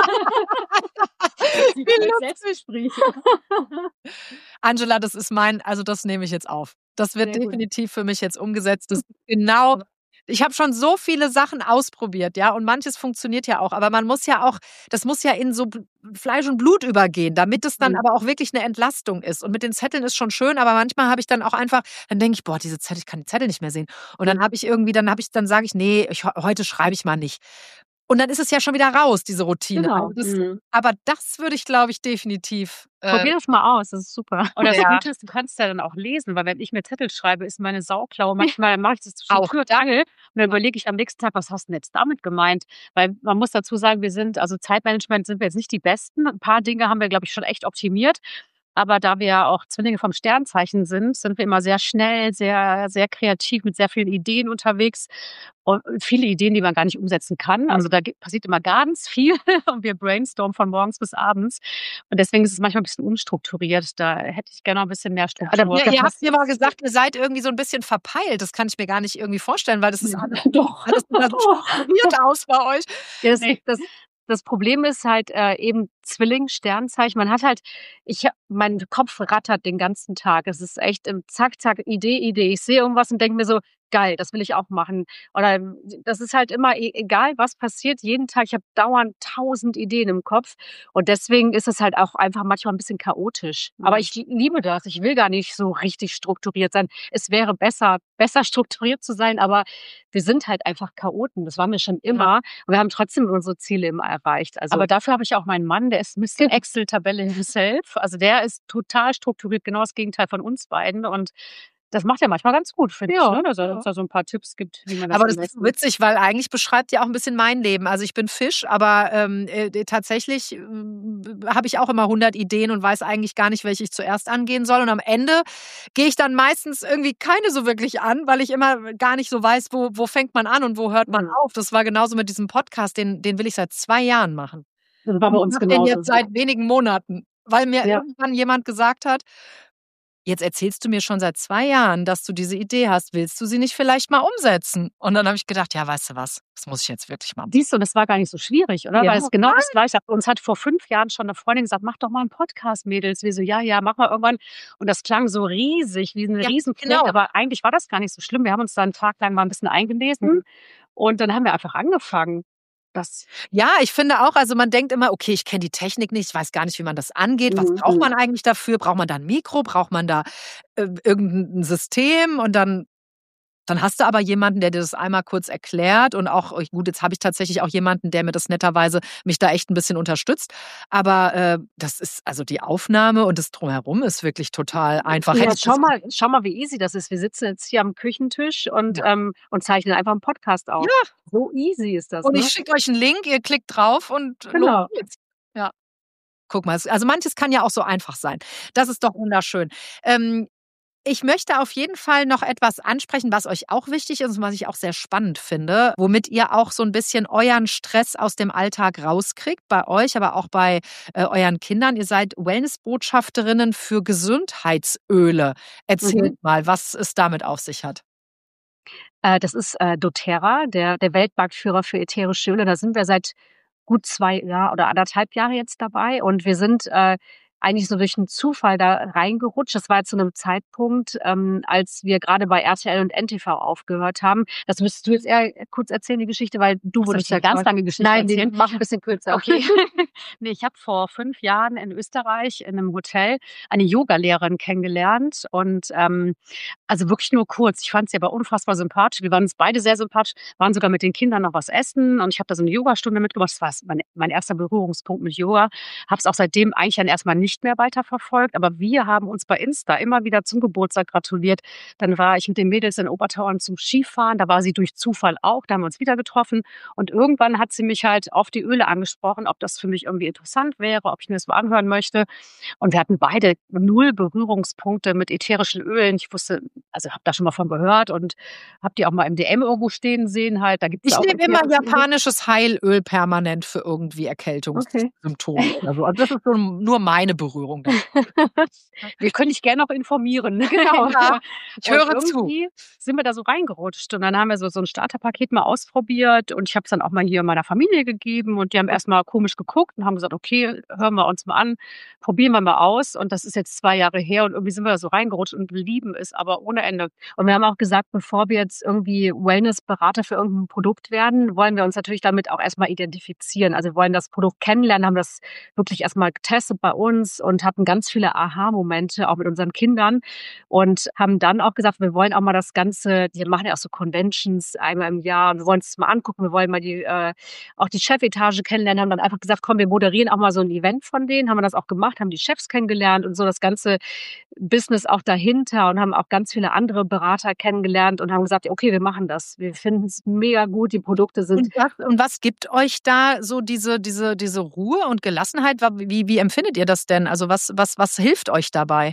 Selbstgespräch. Angela, das ist mein, also das nehme ich jetzt auf. Das wird Sehr definitiv gut. Für mich jetzt umgesetzt. Das ist genau. Ich habe schon so viele Sachen ausprobiert, ja, und manches funktioniert ja auch, aber man muss ja auch, das muss ja in so Fleisch und Blut übergehen, damit es dann mhm. aber auch wirklich eine Entlastung ist. Und mit den Zetteln ist schon schön, aber manchmal habe ich dann auch einfach, dann denke ich, boah, diese Zettel, ich kann die Zettel nicht mehr sehen. Und dann habe ich irgendwie, dann habe ich, dann sage ich, nee, ich, heute schreibe ich mal nicht. Und dann ist es ja schon wieder raus, diese Routine. Genau. Also das, mhm. Aber das würde ich, glaube ich, definitiv. Äh, Probier das mal aus, das ist super. Und das ja. Gute ist, du kannst ja dann auch lesen, weil wenn ich mir Zettel schreibe, ist meine Sauklaue. Manchmal mache ich das zwischen Tür und Angel und dann überlege ich am nächsten Tag, was hast du denn jetzt damit gemeint? Weil man muss dazu sagen, wir sind, also Zeitmanagement sind wir jetzt nicht die Besten. Ein paar Dinge haben wir, glaube ich, schon echt optimiert. Aber da wir ja auch Zwillinge vom Sternzeichen sind, sind wir immer sehr schnell, sehr, sehr kreativ, mit sehr vielen Ideen unterwegs. Und viele Ideen, die man gar nicht umsetzen kann. Also da passiert immer ganz viel und wir brainstormen von morgens bis abends. Und deswegen ist es manchmal ein bisschen unstrukturiert. Da hätte ich gerne noch ein bisschen mehr Struktur. Ja, ihr habt mir mal gesagt, ihr seid irgendwie so ein bisschen verpeilt. Das kann ich mir gar nicht irgendwie vorstellen, weil das ist alles, doch alles strukturiert aus bei euch. Ja, das, nee. das, Das Problem ist halt äh, eben Zwilling, Sternzeichen. Man hat halt, ich mein Kopf rattert den ganzen Tag. Es ist echt im Zack, Zack, Idee, Idee. Ich sehe irgendwas und denke mir so, geil, das will ich auch machen. Oder das ist halt immer egal, was passiert, jeden Tag. Ich habe dauernd tausend Ideen im Kopf und deswegen ist es halt auch einfach manchmal ein bisschen chaotisch. Mhm. Aber ich liebe das. Ich will gar nicht so richtig strukturiert sein. Es wäre besser, besser strukturiert zu sein, aber wir sind halt einfach Chaoten. Das waren wir schon immer. Ja. Und wir haben trotzdem unsere Ziele immer erreicht. Also, aber dafür habe ich auch meinen Mann, der ist Mister Excel-Tabelle himself. Also der ist total strukturiert, genau das Gegenteil von uns beiden. Und das macht er manchmal ganz gut, finde ja, ich, ne? Dass er uns da so ein paar Tipps gibt, wie man das Aber das ist witzig, weil eigentlich beschreibt ja auch ein bisschen mein Leben. Also ich bin Fisch, aber ähm, äh, tatsächlich äh, habe ich auch immer hundert Ideen und weiß eigentlich gar nicht, welche ich zuerst angehen soll. Und am Ende gehe ich dann meistens irgendwie keine so wirklich an, weil ich immer gar nicht so weiß, wo, wo fängt man an und wo hört man auf. Das war genauso mit diesem Podcast, den, den will ich seit zwei Jahren machen. Das war bei uns genauso. Den jetzt seit wenigen Monaten, weil mir ja. irgendwann jemand gesagt hat, jetzt erzählst du mir schon seit zwei Jahren, dass du diese Idee hast. Willst du sie nicht vielleicht mal umsetzen? Und dann habe ich gedacht, ja, weißt du was, das muss ich jetzt wirklich machen. Siehst du, das war gar nicht so schwierig, oder? Ja. Weil es genau das Gleiche. Uns hat vor fünf Jahren schon eine Freundin gesagt, mach doch mal einen Podcast, Mädels. Wir so, ja, ja, mach mal irgendwann. Und das klang so riesig, wie eine ja, Riesenpflicht. Genau. Aber eigentlich war das gar nicht so schlimm. Wir haben uns da einen Tag lang mal ein bisschen eingelesen. Mhm. Und dann haben wir einfach angefangen. Das ja, ich finde auch, also man denkt immer, okay, ich kenne die Technik nicht, ich weiß gar nicht, wie man das angeht. Was mhm. braucht man eigentlich dafür? Braucht man da ein Mikro? Braucht man da äh, irgendein System? Und dann, dann hast du aber jemanden, der dir das einmal kurz erklärt. Und auch, gut, jetzt habe ich tatsächlich auch jemanden, der mir das netterweise mich da echt ein bisschen unterstützt. Aber äh, das ist, also die Aufnahme und das Drumherum ist wirklich total einfach. Ja, schau mal, schau mal, wie easy das ist. Wir sitzen jetzt hier am Küchentisch und, ja. ähm, und zeichnen einfach einen Podcast auf. Ja. So easy ist das. Und ne? ich schicke euch einen Link, ihr klickt drauf und genau. los geht's. Ja. Guck mal, also manches kann ja auch so einfach sein. Das ist doch wunderschön. Ähm, Ich möchte auf jeden Fall noch etwas ansprechen, was euch auch wichtig ist und was ich auch sehr spannend finde, womit ihr auch so ein bisschen euren Stress aus dem Alltag rauskriegt, bei euch, aber auch bei äh, euren Kindern. Ihr seid Wellness-Botschafterinnen für Gesundheitsöle. Erzählt mhm. mal, was es damit auf sich hat. Äh, das ist äh, doTERRA, der, der Weltmarktführer für ätherische Öle. Da sind wir seit gut zwei Jahren oder anderthalb Jahre jetzt dabei und wir sind äh, eigentlich so durch einen Zufall da reingerutscht. Das war jetzt zu einem Zeitpunkt, ähm, als wir gerade bei R T L und N T V aufgehört haben. Das müsstest du jetzt eher kurz erzählen, die Geschichte, weil du soll würdest ich ja die ganz ganz lange Geschichte Nein, die erzählen. mach ein bisschen kürzer. Okay. Nee, ich habe vor fünf Jahren in Österreich in einem Hotel eine Yogalehrerin kennengelernt und ähm, also wirklich nur kurz. Ich fand sie aber unfassbar sympathisch. Wir waren uns beide sehr sympathisch, waren sogar mit den Kindern noch was essen und ich habe da so eine Yogastunde mitgemacht. Das war mein, mein erster Berührungspunkt mit Yoga. Habe es auch seitdem eigentlich dann erstmal nicht mehr weiterverfolgt, aber wir haben uns bei Insta immer wieder zum Geburtstag gratuliert. Dann war ich mit den Mädels in Obertauern zum Skifahren, da war sie durch Zufall auch, da haben wir uns wieder getroffen und irgendwann hat sie mich halt auf die Öle angesprochen, ob das für mich irgendwie interessant wäre, ob ich mir das mal anhören möchte. Und wir hatten beide null Berührungspunkte mit ätherischen Ölen. Ich wusste, also habe da schon mal von gehört und habe die auch mal im D M irgendwo stehen sehen halt. Da gibt's Ich auch nehme immer ätherische Öle. japanisches Heilöl permanent für irgendwie Erkältungssymptome Okay. oder so. Also das ist so nur meine Berührung. Wir können dich gerne noch informieren. Genau. Ja, ich Und höre zu. irgendwie sind wir da so reingerutscht und dann haben wir so, so ein Starterpaket mal ausprobiert und ich habe es dann auch mal hier meiner Familie gegeben und die haben erstmal komisch geguckt und haben gesagt, okay, hören wir uns mal an, probieren wir mal aus und das ist jetzt zwei Jahre her und irgendwie sind wir da so reingerutscht und lieben es aber ohne Ende. Und wir haben auch gesagt, bevor wir jetzt irgendwie Wellness-Berater für irgendein Produkt werden, wollen wir uns natürlich damit auch erstmal identifizieren. Also wir wollen das Produkt kennenlernen, haben das wirklich erstmal getestet bei uns und hatten ganz viele Aha-Momente auch mit unseren Kindern und haben dann auch gesagt, wir wollen auch mal das Ganze, die machen ja auch so Conventions einmal im Jahr und wir wollen uns das mal angucken, wir wollen mal die äh, auch die Chefetage kennenlernen, haben dann einfach gesagt, komm, wir moderieren auch mal so ein Event von denen, haben wir das auch gemacht, haben die Chefs kennengelernt und so das ganze Business auch dahinter und haben auch ganz viele andere Berater kennengelernt und haben gesagt, okay, wir machen das. Wir finden es mega gut, die Produkte sind. Und was, und was gibt euch da so diese, diese, diese Ruhe und Gelassenheit? Wie, wie empfindet ihr das denn? Also was, was, was hilft euch dabei?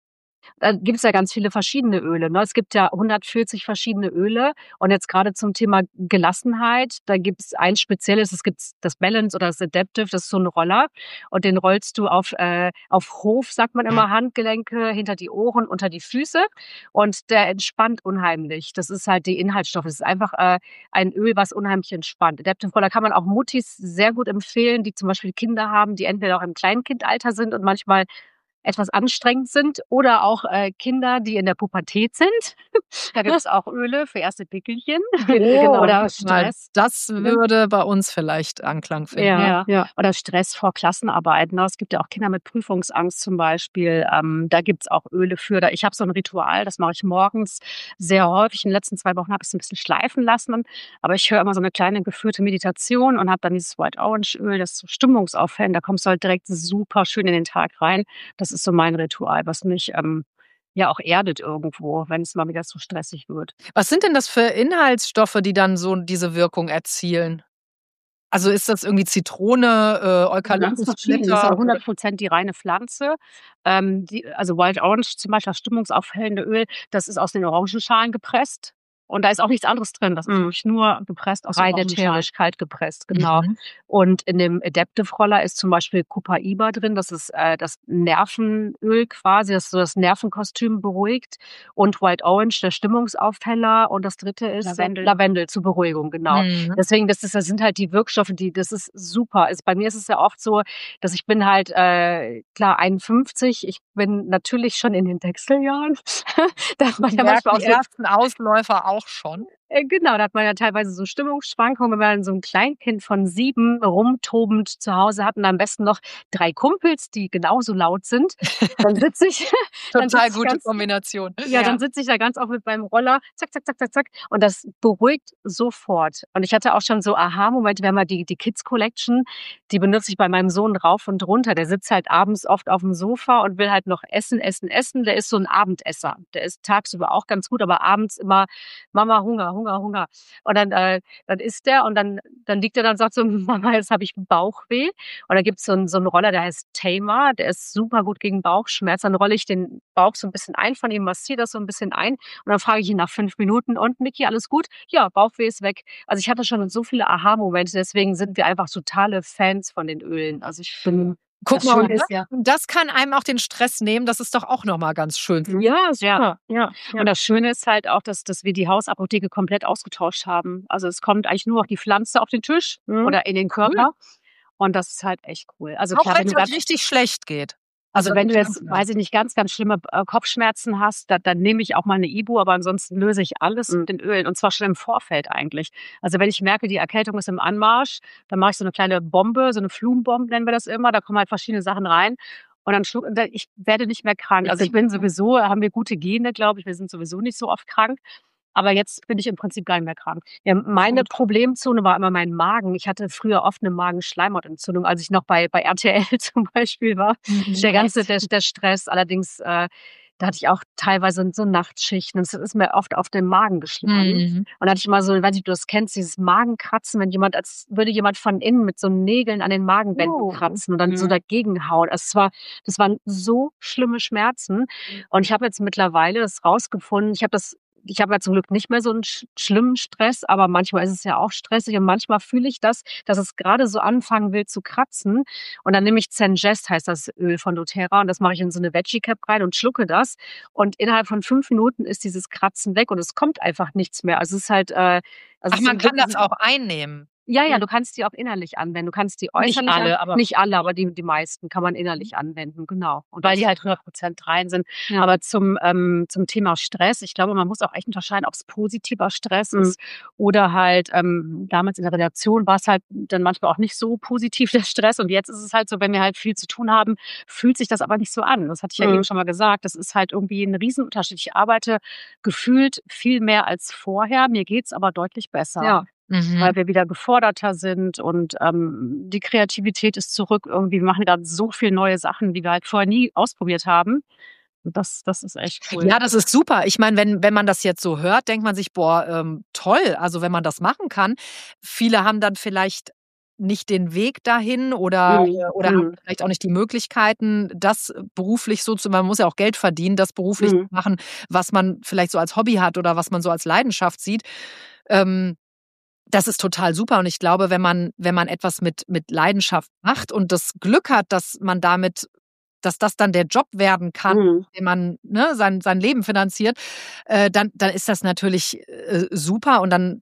Da gibt es ja ganz viele verschiedene Öle. Ne? Es gibt ja hundertvierzig verschiedene Öle. Und jetzt gerade zum Thema Gelassenheit, da gibt es ein spezielles, es gibt das Balance oder das Adaptive, das ist so ein Roller. Und den rollst du auf, äh, auf Hof, sagt man immer, Handgelenke, hinter die Ohren, unter die Füße. Und der entspannt unheimlich. Das ist halt die Inhaltsstoffe. Es ist einfach äh, ein Öl, was unheimlich entspannt. Adaptive Roller kann man auch Muttis sehr gut empfehlen, die zum Beispiel Kinder haben, die entweder auch im Kleinkindalter sind und manchmal etwas anstrengend sind oder auch äh, Kinder, die in der Pubertät sind. Da gibt es auch Öle für erste Pickelchen. Genau. Oder Stress. Das würde bei uns vielleicht Anklang finden. Ja, Ja. ja. Oder Stress vor Klassenarbeit. Ne? Es gibt ja auch Kinder mit Prüfungsangst zum Beispiel. Ähm, da gibt es auch Öle für. Da, ich habe so ein Ritual, das mache ich morgens sehr häufig. In den letzten zwei Wochen habe ich es ein bisschen schleifen lassen. Aber ich höre immer so eine kleine geführte Meditation und habe dann dieses White Orange Öl, das ist so stimmungsaufhellend. Da kommst du halt direkt super schön in den Tag rein. Das ist so mein Ritual, was mich ähm, ja auch erdet irgendwo, wenn es mal wieder so stressig wird. Was sind denn das für Inhaltsstoffe, die dann so diese Wirkung erzielen? Also ist das irgendwie Zitrone, äh, Eukalyptus? Das ist auch hundert Prozent die reine Pflanze. Ähm, die, also Wild Orange zum Beispiel, das stimmungsaufhellende Öl, das ist aus den Orangenschalen gepresst. Und da ist auch nichts anderes drin. Das ist Mhm. wirklich nur gepresst aus Rein Orangenschalen, ätherisch. kalt gepresst, genau. Mhm. Und in dem Adaptive Roller ist zum Beispiel Copaiba drin. Das ist äh, das Nervenöl quasi, das so das Nervenkostüm beruhigt. Und White Orange, der Stimmungsaufheller. Und das dritte ist Lavendel. Lavendel zur Beruhigung, genau. Mhm. Deswegen, das, ist, das sind halt die Wirkstoffe, die, das ist super. Ist, bei mir ist es ja oft so, dass ich bin halt, äh, klar, einundfünfzig. Ich bin natürlich schon in den Wechseljahren. Da hat man ja Merken manchmal auch die so ersten Ausläufer auch schon. äh, genau, da hat man ja teilweise so Stimmungsschwankungen, wenn man so ein Kleinkind von sieben rumtobend zu Hause hat und am besten noch drei Kumpels, die genauso laut sind, dann sitze ich dann Total sitz ich gute ganz, Kombination. ja, dann sitze ich da ganz oft mit meinem Roller, zack, zack, zack, zack, zack, und das beruhigt sofort. Und ich hatte auch schon so Aha-Momente, wir haben mal die, die Kids Collection, die benutze ich bei meinem Sohn rauf und runter. Der sitzt halt abends oft auf dem Sofa und will halt noch essen, essen, essen. Der ist so ein Abendesser. Der ist tagsüber auch ganz gut, aber abends immer Mama, Hunger, Hunger, Hunger. Und dann, äh, dann isst der und dann, dann liegt er dann und sagt so, Mama, jetzt habe ich Bauchweh. Und dann gibt's so einen, so einen Roller, der heißt Tamer, der ist super gut gegen Bauchschmerz. Dann rolle ich den Bauch so ein bisschen ein von ihm, massiere das so ein bisschen ein und dann frage ich ihn nach fünf Minuten, und Niki, alles gut? Ja, Bauchweh ist weg. Also ich hatte schon so viele Aha-Momente, deswegen sind wir einfach totale Fans von den Ölen. Also ich bin Guck das mal, schön und ist, das, ja. das kann einem auch den Stress nehmen. Das ist doch auch nochmal ganz schön. Ja, super. Ja, ja, ja. Und das Schöne ist halt auch, dass, dass wir die Hausapotheke komplett ausgetauscht haben. Also es kommt eigentlich nur noch die Pflanze auf den Tisch Mhm. oder in den Körper. Und das ist halt echt cool. Also Auch klar, wenn wenn es du halt ganz, richtig schlecht geht. Also wenn du jetzt, weiß ich nicht, ganz, ganz schlimme äh, Kopfschmerzen hast, da, dann nehme ich auch mal eine Ibu, aber ansonsten löse ich alles Mhm. mit den Ölen und zwar schon im Vorfeld eigentlich. Also wenn ich merke, die Erkältung ist im Anmarsch, dann mache ich so eine kleine Bombe, so eine Flumenbombe nennen wir das immer, da kommen halt verschiedene Sachen rein und dann schluck, da- ich werde nicht mehr krank. Also ich bin sowieso, haben wir gute Gene, glaube ich, wir sind sowieso nicht so oft krank. Aber jetzt bin ich im Prinzip gar nicht mehr krank. Ja, meine Problemzone war immer mein Magen. Ich hatte früher oft eine Magenschleimhautentzündung, als ich noch bei bei R T L zum Beispiel war. Mhm. Der ganze der der Stress, allerdings, äh, da hatte ich auch teilweise so Nachtschichten und es ist mir oft auf den Magen geschlagen. Mhm. Und da hatte ich mal so, ich weiß nicht, ob du das kennst, dieses Magenkratzen, wenn jemand, als würde jemand von innen mit so Nägeln an den Magenwänden Oh. kratzen und dann so Mhm. dagegen hauen. Also es war das waren so schlimme Schmerzen. Und ich habe jetzt mittlerweile das rausgefunden, ich habe das ich habe ja zum Glück nicht mehr so 'n sch schlimmen Stress, aber manchmal ist es ja auch stressig und manchmal fühle ich das, dass es grade so anfangen will zu kratzen und dann nehme ich Zengest, heißt das Öl von doTERRA und das mache ich in so 'ne Veggie Cap rein und schlucke das und innerhalb von fünf Minuten ist dieses Kratzen weg und es kommt einfach nichts mehr. Also, es ist halt, äh also, Ach, es man sind kann das wirklich auch einnehmen? ja, ja, Mhm. du kannst die auch innerlich anwenden. Du kannst die Nicht äußerlich alle, an aber nicht alle, aber die die meisten kann man innerlich anwenden, genau. Und weil das die halt hundert Prozent rein sind. Ja. Aber zum ähm, zum Thema Stress, ich glaube, man muss auch echt unterscheiden, ob's positiver Stress Mhm. ist oder halt ähm, damals in der Redaktion war's halt dann manchmal auch nicht so positiv, der Stress. Und jetzt ist es halt so, wenn wir halt viel zu tun haben, fühlt sich das aber nicht so an. Das hatte ich ja Mhm. eben schon mal gesagt. Das ist halt irgendwie 'n Riesenunterschied. Ich arbeite gefühlt viel mehr als vorher. Mir geht's aber deutlich besser. Ja. Mhm. Weil wir wieder geforderter sind und ähm, die Kreativität ist zurück irgendwie. Wir machen grad so viel neue Sachen, die wir halt vorher nie ausprobiert haben. Und das das ist echt cool. Ja, das ist super. Ich meine, wenn wenn man das jetzt so hört, denkt man sich: „Boah, ähm, toll, also wenn man das machen kann." Viele haben dann vielleicht nicht den Weg dahin oder Mhm. oder haben Mhm. vielleicht auch nicht die Möglichkeiten, das beruflich so zu man muss ja auch Geld verdienen, das beruflich zu Mhm. machen, was man vielleicht so als Hobby hat oder was man so als Leidenschaft sieht. Ähm, das ist total super und ich glaube, wenn man wenn man etwas mit mit Leidenschaft macht und das Glück hat, dass man damit dass das dann der Job werden kann, Mhm. den man, ne, sein sein Leben finanziert, äh, dann dann ist das natürlich, äh, super und dann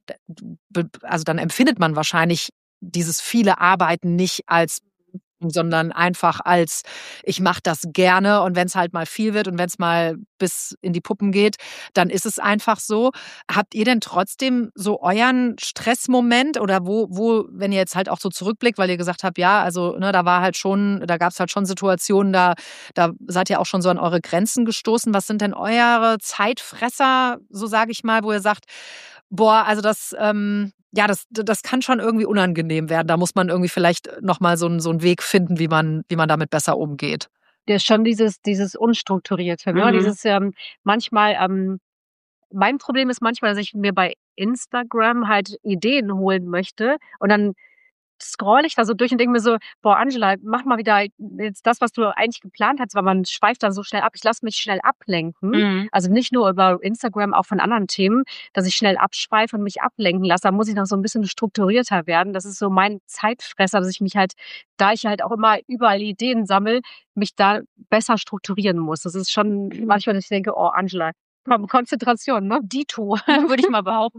b also dann empfindet man wahrscheinlich dieses viele Arbeiten nicht als sondern einfach als: „Ich mache das gerne und wenn's halt mal viel wird und wenn's mal bis in die Puppen geht, dann ist es einfach so." Habt ihr denn trotzdem so euren Stressmoment oder wo wo wenn ihr jetzt halt auch so zurückblickt, weil ihr gesagt habt, ja, also, ne, da war halt schon da gab's halt schon Situationen, da da seid ihr auch schon so an eure Grenzen gestoßen. Was sind denn eure Zeitfresser, so sage ich mal, wo ihr sagt: „Boah, also das, ähm ja, das das kann schon irgendwie unangenehm werden. Da muss man irgendwie vielleicht noch mal so 'n so 'n Weg finden, wie man wie man damit besser umgeht." Der ist schon dieses dieses Unstrukturierte, ne? Mhm. Dieses, ähm, manchmal, ähm mein Problem ist manchmal, dass ich mir bei Instagram halt Ideen holen möchte und dann scrolle ich da so durch und denke mir so: „Boah, Angela, mach mal wieder jetzt das, was du eigentlich geplant hattest", weil man schweift da so schnell ab. Ich lasse mich schnell ablenken. Mhm. Also, nicht nur über Instagram, auch von anderen Themen, dass ich schnell abschweife und mich ablenken lasse. Da muss ich noch so 'n bisschen strukturierter werden. Das ist so mein Zeitfresser, dass ich mich halt, da ich halt auch immer überall Ideen sammle, mich da besser strukturieren muss. Das ist schon manchmal, dass ich denke: „Oh, Angela, komm, Konzentration, ne? Dito", würde ich mal behaupten.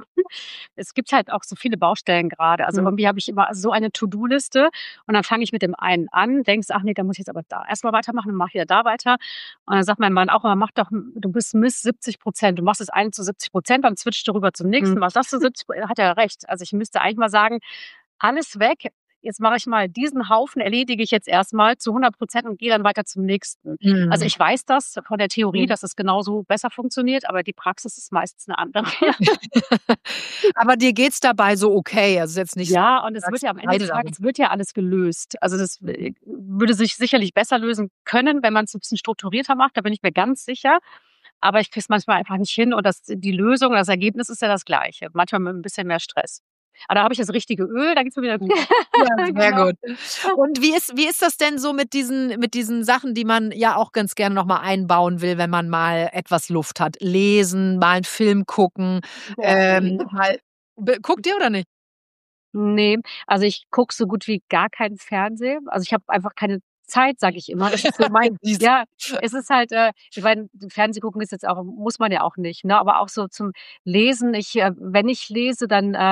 Es gibt halt auch so viele Baustellen grade. Also, Mhm. irgendwie habe ich immer so eine To-do-Liste und dann fange ich mit dem einen an, denkst: „Ach ne, da muss ich jetzt aber da erst mal weitermachen und mache wieder da weiter." Und dann sagt mein Mann auch immer: „Mach doch du bist Miss siebzig Prozent. Du machst das eine zu siebzig Prozent, dann switcht du rüber zum nächsten, Mhm. machst das zu siebzig Prozent." Hat er recht. Also, ich müsste eigentlich mal sagen: „Alles weg. Jetzt mache ich mal diesen Haufen erledige ich jetzt erst mal zu hundert Prozent und gehe dann weiter zum nächsten." Also, Mhm. ich weiß das von der Theorie, Mhm. dass es genauso besser funktioniert, aber die Praxis ist meistens 'ne andere. Aber dir geht's dabei so okay? Also, ist jetzt nicht so, Ja, und du es wird sagst, ja am ihr Ende des leidet darunter. Tages wird ja alles gelöst. Also, das w würde sich sicherlich besser lösen können, wenn man's 'n bisschen strukturierter macht, da bin ich mir ganz sicher. Aber ich kriege es manchmal einfach nicht hin und das die Lösung, das Ergebnis ist ja das Gleiche, manchmal mit 'n bisschen mehr Stress. Aber da habe ich das richtige Öl, da geht's mir wieder gut. Ja, sehr Genau. gut. Und wie ist wie ist das denn so mit diesen mit diesen Sachen, die man ja auch ganz gerne noch mal einbauen will, wenn man mal etwas Luft hat? Lesen, mal 'n Film gucken, Boah, ähm, ne. mal b guckt ihr oder nicht? Ne, also ich gucke so gut wie gar keinen Fernsehen. Also, ich habe einfach keine Zeit, sage ich immer. Das ist so mein Süß. ja, es ist halt, äh ich meine, Fernsehen gucken ist jetzt auch muss man ja auch nicht, ne? Aber auch so zum Lesen, ich äh, wenn ich lese, dann, äh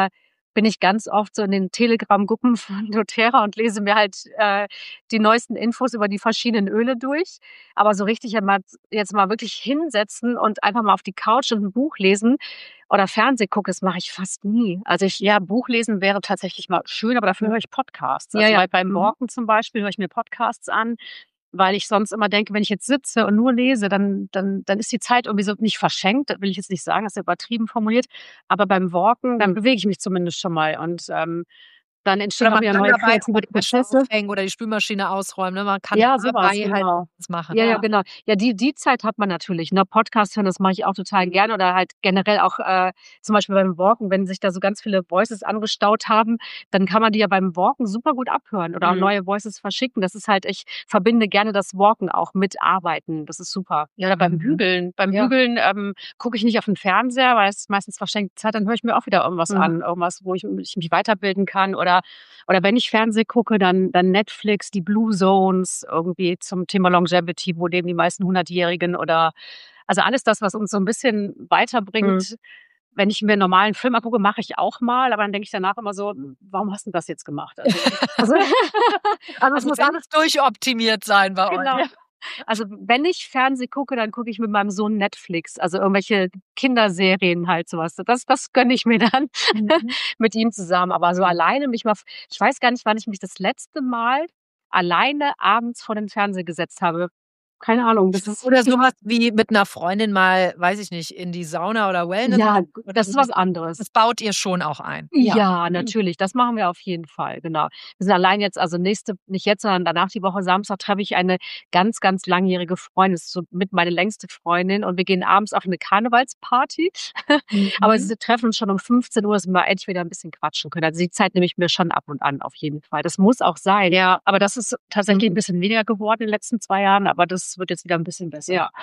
bin ich ganz oft so in den Telegram-Gruppen von doTERRA und lese mir halt äh, die neuesten Infos über die verschiedenen Öle durch. Aber so richtig ja mal, jetzt mal wirklich hinsetzen und einfach mal auf die Couch und ein Buch lesen oder Fernseh gucken, das mache ich fast nie. Also ich, ja, Buch lesen wäre tatsächlich mal schön, aber dafür höre ich Podcasts. Also Ja, ja. bei, beim Mhm. Walken zum Beispiel höre ich mir Podcasts an, weil ich sonst immer denke, wenn ich jetzt sitze und nur lese, dann, dann, dann ist die Zeit irgendwie so nicht verschenkt. Das will ich jetzt nicht sagen, das ist übertrieben formuliert. Aber beim Walken, dann bewege ich mich zumindest schon mal. Und ähm, dann entstehen Oder auch man wieder kann neue dabei kreative auch die Wäsche Prozesse. aufhängen oder die Spülmaschine ausräumen. Ne? Man kann Ja, sowas, dabei halt genau. was machen. Ja, ja, genau. Ja, die, die Zeit hat man natürlich. Ne? Podcast hören, das mache ich auch total gerne. Oder halt generell auch äh, zum Beispiel beim Walken, wenn sich da so ganz viele Voices angestaut haben, dann kann man die ja beim Walken super gut abhören oder auch Mhm. neue Voices verschicken. Das ist halt, ich verbinde gerne das Walken auch mit Arbeiten. Das ist super. Ja, oder beim Mhm. Bügeln. Beim Ja. Bügeln ähm, gucke ich nicht auf den Fernseher, weil es ist meistens verschenkte Zeit, dann höre ich mir auch wieder irgendwas Mhm. an. Irgendwas, wo ich, ich mich weiterbilden kann. Oder, oder wenn ich Fernseh gucke, dann, dann Netflix, die Blue Zones, irgendwie zum Thema Longevity, wo leben die meisten Hundertjährigen oder also alles das, was uns so ein bisschen weiterbringt. Mhm. Wenn ich mir einen normalen Film angucke, mache ich auch mal, aber dann denke ich danach immer so, warum hast du das jetzt gemacht? Also, also, also es Also muss wenn, alles durchoptimiert sein bei genau. euch. Also wenn ich Fernseh gucke, dann gucke ich mit meinem Sohn Netflix, also irgendwelche Kinderserien halt sowas. Das, das gönne ich mir dann Mhm. mit ihm zusammen. Aber so alleine mich mal, ich weiß gar nicht, wann ich mich das letzte Mal alleine abends vor den Fernseher gesetzt habe. Keine Ahnung. Das ist Oder sowas wie mit einer Freundin mal, weiß ich nicht, in die Sauna oder Wellness. ja, Oder das ist so. was anderes. Das baut ihr schon auch ein. Ja, natürlich. Das machen wir auf jeden Fall, genau. Wir sind allein jetzt, also nächste, nicht jetzt, sondern danach die Woche Samstag treffe ich eine ganz, ganz langjährige Freundin. Das ist so mit meine längste Freundin und wir gehen abends auf eine Karnevalsparty. Aber Mhm. sie treffen uns schon um fünfzehn Uhr, dass wir endlich wieder ein bisschen quatschen können. Also die Zeit nehme ich mir schon ab und an auf jeden Fall. Das muss auch sein. Ja, aber das ist tatsächlich ein bisschen weniger geworden in den letzten zwei Jahren, aber das wird jetzt wieder ein bisschen besser. Ja.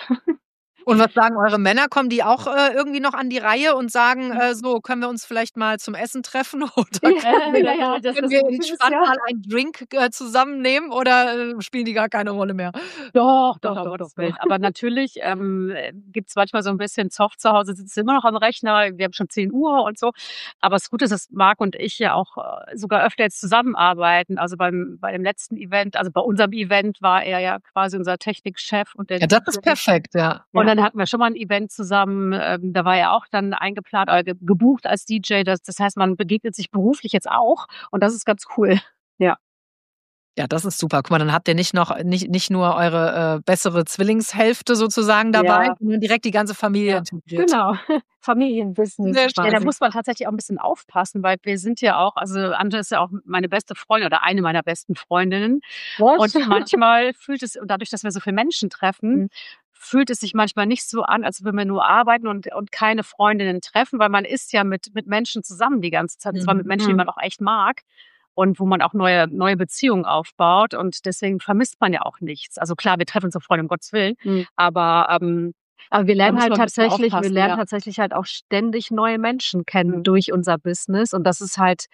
Und was sagen eure Männer? Kommen die auch äh, irgendwie noch an die Reihe und sagen, äh, so, können wir uns vielleicht mal zum Essen treffen oder können wir, Ja, ja, das können ist wir ein gutes entspannt Jahr. mal einen Drink äh, zusammennehmen oder äh, spielen die gar keine Rolle mehr? Doch, Doch, doch, doch, doch, doch, doch. doch. Aber natürlich ähm, gibt's manchmal so ein bisschen Zoff zu Hause, sitzen immer noch am Rechner, wir haben schon zehn Uhr und so. Aber das Gute ist, dass Marc und ich ja auch äh, sogar öfter jetzt zusammenarbeiten. Also beim bei dem letzten Event, also bei unserem Event war er ja quasi unser Technikchef und der Ja, das ist perfekt, ja. und dann hatten wir schon mal ein Event zusammen, ähm, da war er auch dann eingeplant oder ge gebucht als D J. Das, das heißt, man begegnet sich beruflich jetzt auch und das ist ganz cool. Ja. Ja, das ist super. Guck mal, dann habt ihr nicht noch nicht, nicht nur eure äh, bessere Zwillingshälfte sozusagen dabei, Ja. sondern direkt die ganze Familie Ja, integriert. genau. Familienbusiness. Sehr Ja, da spaßig. muss man tatsächlich auch ein bisschen aufpassen, weil wir sind ja auch, also Anja ist ja auch meine beste Freundin oder eine meiner besten Freundinnen. Und manchmal fühlt es, und dadurch, dass wir so viele Menschen treffen, Mhm. fühlt es sich manchmal nicht so an, als würden wir nur arbeiten und, und keine Freundinnen treffen, weil man ist ja mit, mit Menschen zusammen die ganze Zeit. Und zwar mit Mhm. Menschen, die man auch echt mag. Und wo man auch neue, neue Beziehungen aufbaut. Und deswegen vermisst man ja auch nichts. Also klar, wir treffen uns so Freunde, um Gottes Willen. Mhm. Aber, ähm, aber wir Da lernen muss halt man ein bisschen tatsächlich, wir aufpassen, lernen ja. tatsächlich halt auch ständig neue Menschen kennen Mhm. durch unser Business. Und das ist halt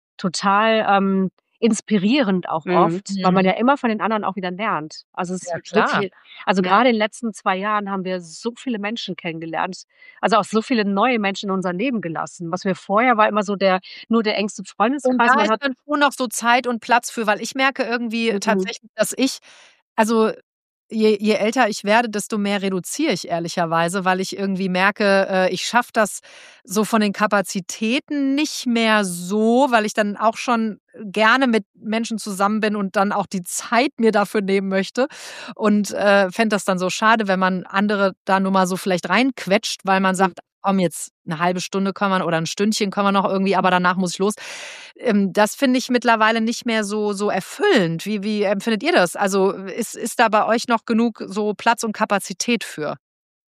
total ähm, inspirierend auch Mhm. oft, weil man Mhm. ja immer von den anderen auch wieder lernt. Also es Ja, ist so klar. viel, also Ja. gerade in den letzten zwei Jahren haben wir so viele Menschen kennengelernt, also auch so viele neue Menschen in unser Leben gelassen. Was wir vorher war immer so der nur der engste Und Freundeskreis. da Man ist hat dann schon noch so Zeit und Platz für, weil ich merke irgendwie Mhm. tatsächlich, dass ich, also je, je älter ich werde, desto mehr reduziere ich ehrlicherweise, weil ich irgendwie merke, äh, ich schaffe das so von den Kapazitäten nicht mehr so, weil ich dann auch schon gerne mit Menschen zusammen bin und dann auch die Zeit mir dafür nehmen möchte und äh, fände das dann so schade, wenn man andere da nur mal so vielleicht reinquetscht, weil man sagt, komm, jetzt eine halbe Stunde können wir oder ein Stündchen können wir noch irgendwie, aber danach muss ich los. Ähm, das finde ich mittlerweile nicht mehr so, so erfüllend. Wie, wie empfindet ihr das? Also ist, ist da bei euch noch genug so Platz und Kapazität für?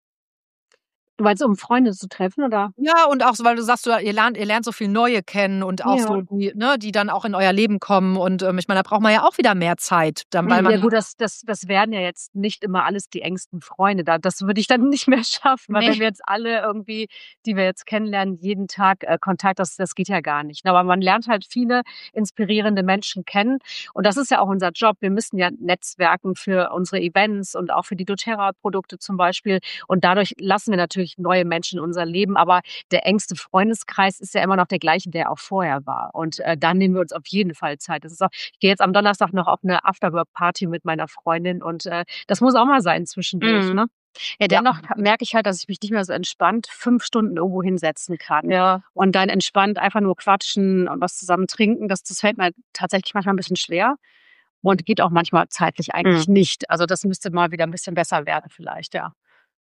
Du meinst, um Freunde zu treffen, oder? Ja, und auch so, weil du sagst, du, ihr lernt, ihr lernt so viel Neue kennen und auch Ja. so die, ne, die dann auch in euer Leben kommen. Und ähm, ich meine, da braucht man ja auch wieder mehr Zeit, dann, weil man Ja gut, das, das, das werden ja jetzt nicht immer alles die engsten Freunde. Da, das würde ich dann nicht mehr schaffen, weil Nee. wenn wir jetzt alle irgendwie, die wir jetzt kennenlernen, jeden Tag äh, Kontakt, das, das geht ja gar nicht. Aber man lernt halt viele inspirierende Menschen kennen. Und das ist ja auch unser Job. Wir müssen ja netzwerken für unsere Events und auch für die doTERRA-Produkte zum Beispiel. Und dadurch lassen wir natürlich natürlich neue Menschen in unser Leben, aber der engste Freundeskreis ist ja immer noch der gleiche, der auch vorher war. Und äh, dann nehmen wir uns auf jeden Fall Zeit. Das ist auch, ich gehe jetzt am Donnerstag noch auf eine Afterwork-Party mit meiner Freundin und äh, das muss auch mal sein zwischendurch, Mhm. ne? Ja, dennoch merke ich halt, dass ich mich nicht mehr so entspannt fünf Stunden irgendwo hinsetzen kann. Ja. Und dann entspannt einfach nur quatschen und was zusammen trinken. Das, das fällt mir tatsächlich manchmal ein bisschen schwer und geht auch manchmal zeitlich eigentlich Mhm. nicht. Also das müsste mal wieder ein bisschen besser werden vielleicht, ja.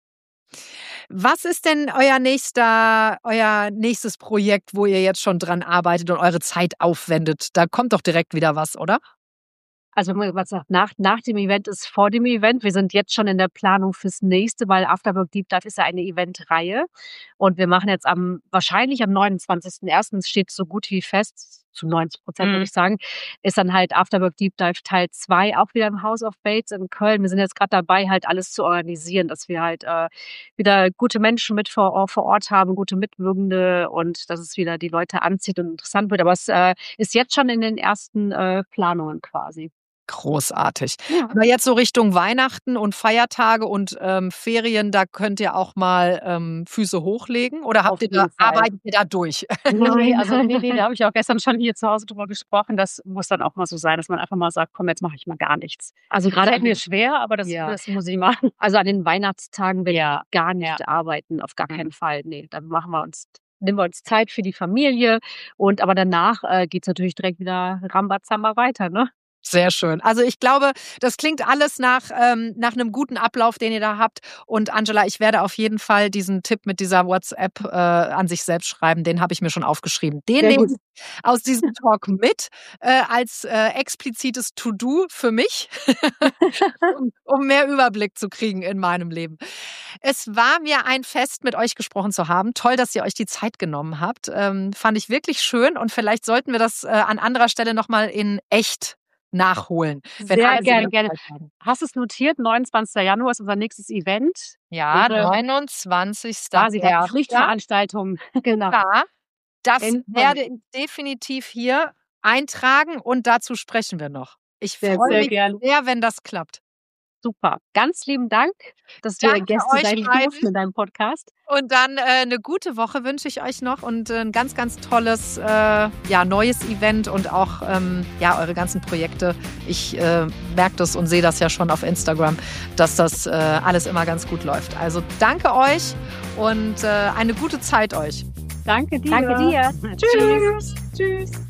Was ist denn euer nächster, euer nächstes Projekt, wo ihr jetzt schon dran arbeitet und eure Zeit aufwendet? Da kommt doch direkt wieder was, oder? Also wenn man was sagt, nach, nach dem Event ist vor dem Event. Wir sind jetzt schon in der Planung fürs nächste, weil Afterwork Deep Dive ist ja eine Eventreihe. Und wir machen jetzt am, wahrscheinlich am neunundzwanzigsten ersten steht so gut wie fest, zu neunzig Prozent würde Mhm. ich sagen, ist dann halt Afterwork Deep Dive Teil zwei auch wieder im House of Bates in Köln. Wir sind jetzt gerade dabei, halt alles zu organisieren, dass wir halt äh, wieder gute Menschen mit vor, vor Ort haben, gute Mitwirkende und dass es wieder die Leute anzieht und interessant wird. Aber es äh, ist jetzt schon in den ersten äh, Planungen quasi. Großartig. Ja. Aber jetzt so Richtung Weihnachten und Feiertage und ähm, Ferien, da könnt ihr auch mal ähm, Füße hochlegen oder habt Auf ihr da, jeden Fall. arbeitet ihr da durch? Nee, also nee, nee, da habe ich auch gestern schon hier zu Hause drüber gesprochen. Das muss dann auch mal so sein, dass man einfach mal sagt, komm, jetzt mache ich mal gar nichts. Also gerade fällt mir schwer, aber das, Ja. das muss ich machen. Also an den Weihnachtstagen will Ja. ich gar nicht Ja. arbeiten, auf gar Mhm. keinen Fall. Nee, dann machen wir uns, nehmen wir uns Zeit für die Familie und aber danach äh, geht's natürlich direkt wieder Rambazamba weiter, ne? Sehr schön. Also ich glaube, das klingt alles nach, ähm, nach einem guten Ablauf, den ihr da habt. Und Angela, ich werde auf jeden Fall diesen Tipp mit dieser WhatsApp äh, an sich selbst schreiben. Den habe ich mir schon aufgeschrieben. Den Sehr nehme gut. ich aus diesem Talk mit äh, als äh, explizites To-Do für mich, um, um mehr Überblick zu kriegen in meinem Leben. Es war mir ein Fest, mit euch gesprochen zu haben. Toll, dass ihr euch die Zeit genommen habt. Ähm, fand ich wirklich schön. Und vielleicht sollten wir das äh, an anderer Stelle nochmal in echt nachholen. Wenn Sehr alle gerne, wieder gerne. Zeit haben. Hast du es notiert? neunundzwanzigster Januar ist unser nächstes Event. Ja, Wäre neunundzwanzigster quasi der Pflichtveranstaltung. Genau. Ja, das In- werde ich definitiv hier eintragen und dazu sprechen wir noch. Ich Sehr, freue sehr mich gerne. sehr, wenn das klappt. Super. Ganz lieben Dank, dass wir Danke Gäste euch sein beiden. durften in deinem Podcast. Und dann äh, eine gute Woche wünsche ich euch noch und äh, ein ganz, ganz tolles äh, ja, neues Event und auch ähm, ja, eure ganzen Projekte. Ich äh, merke das und sehe das ja schon auf Instagram, dass das äh, alles immer ganz gut läuft. Also danke euch und äh, eine gute Zeit euch. Danke dir. Danke dir. Tschüss. Tschüss.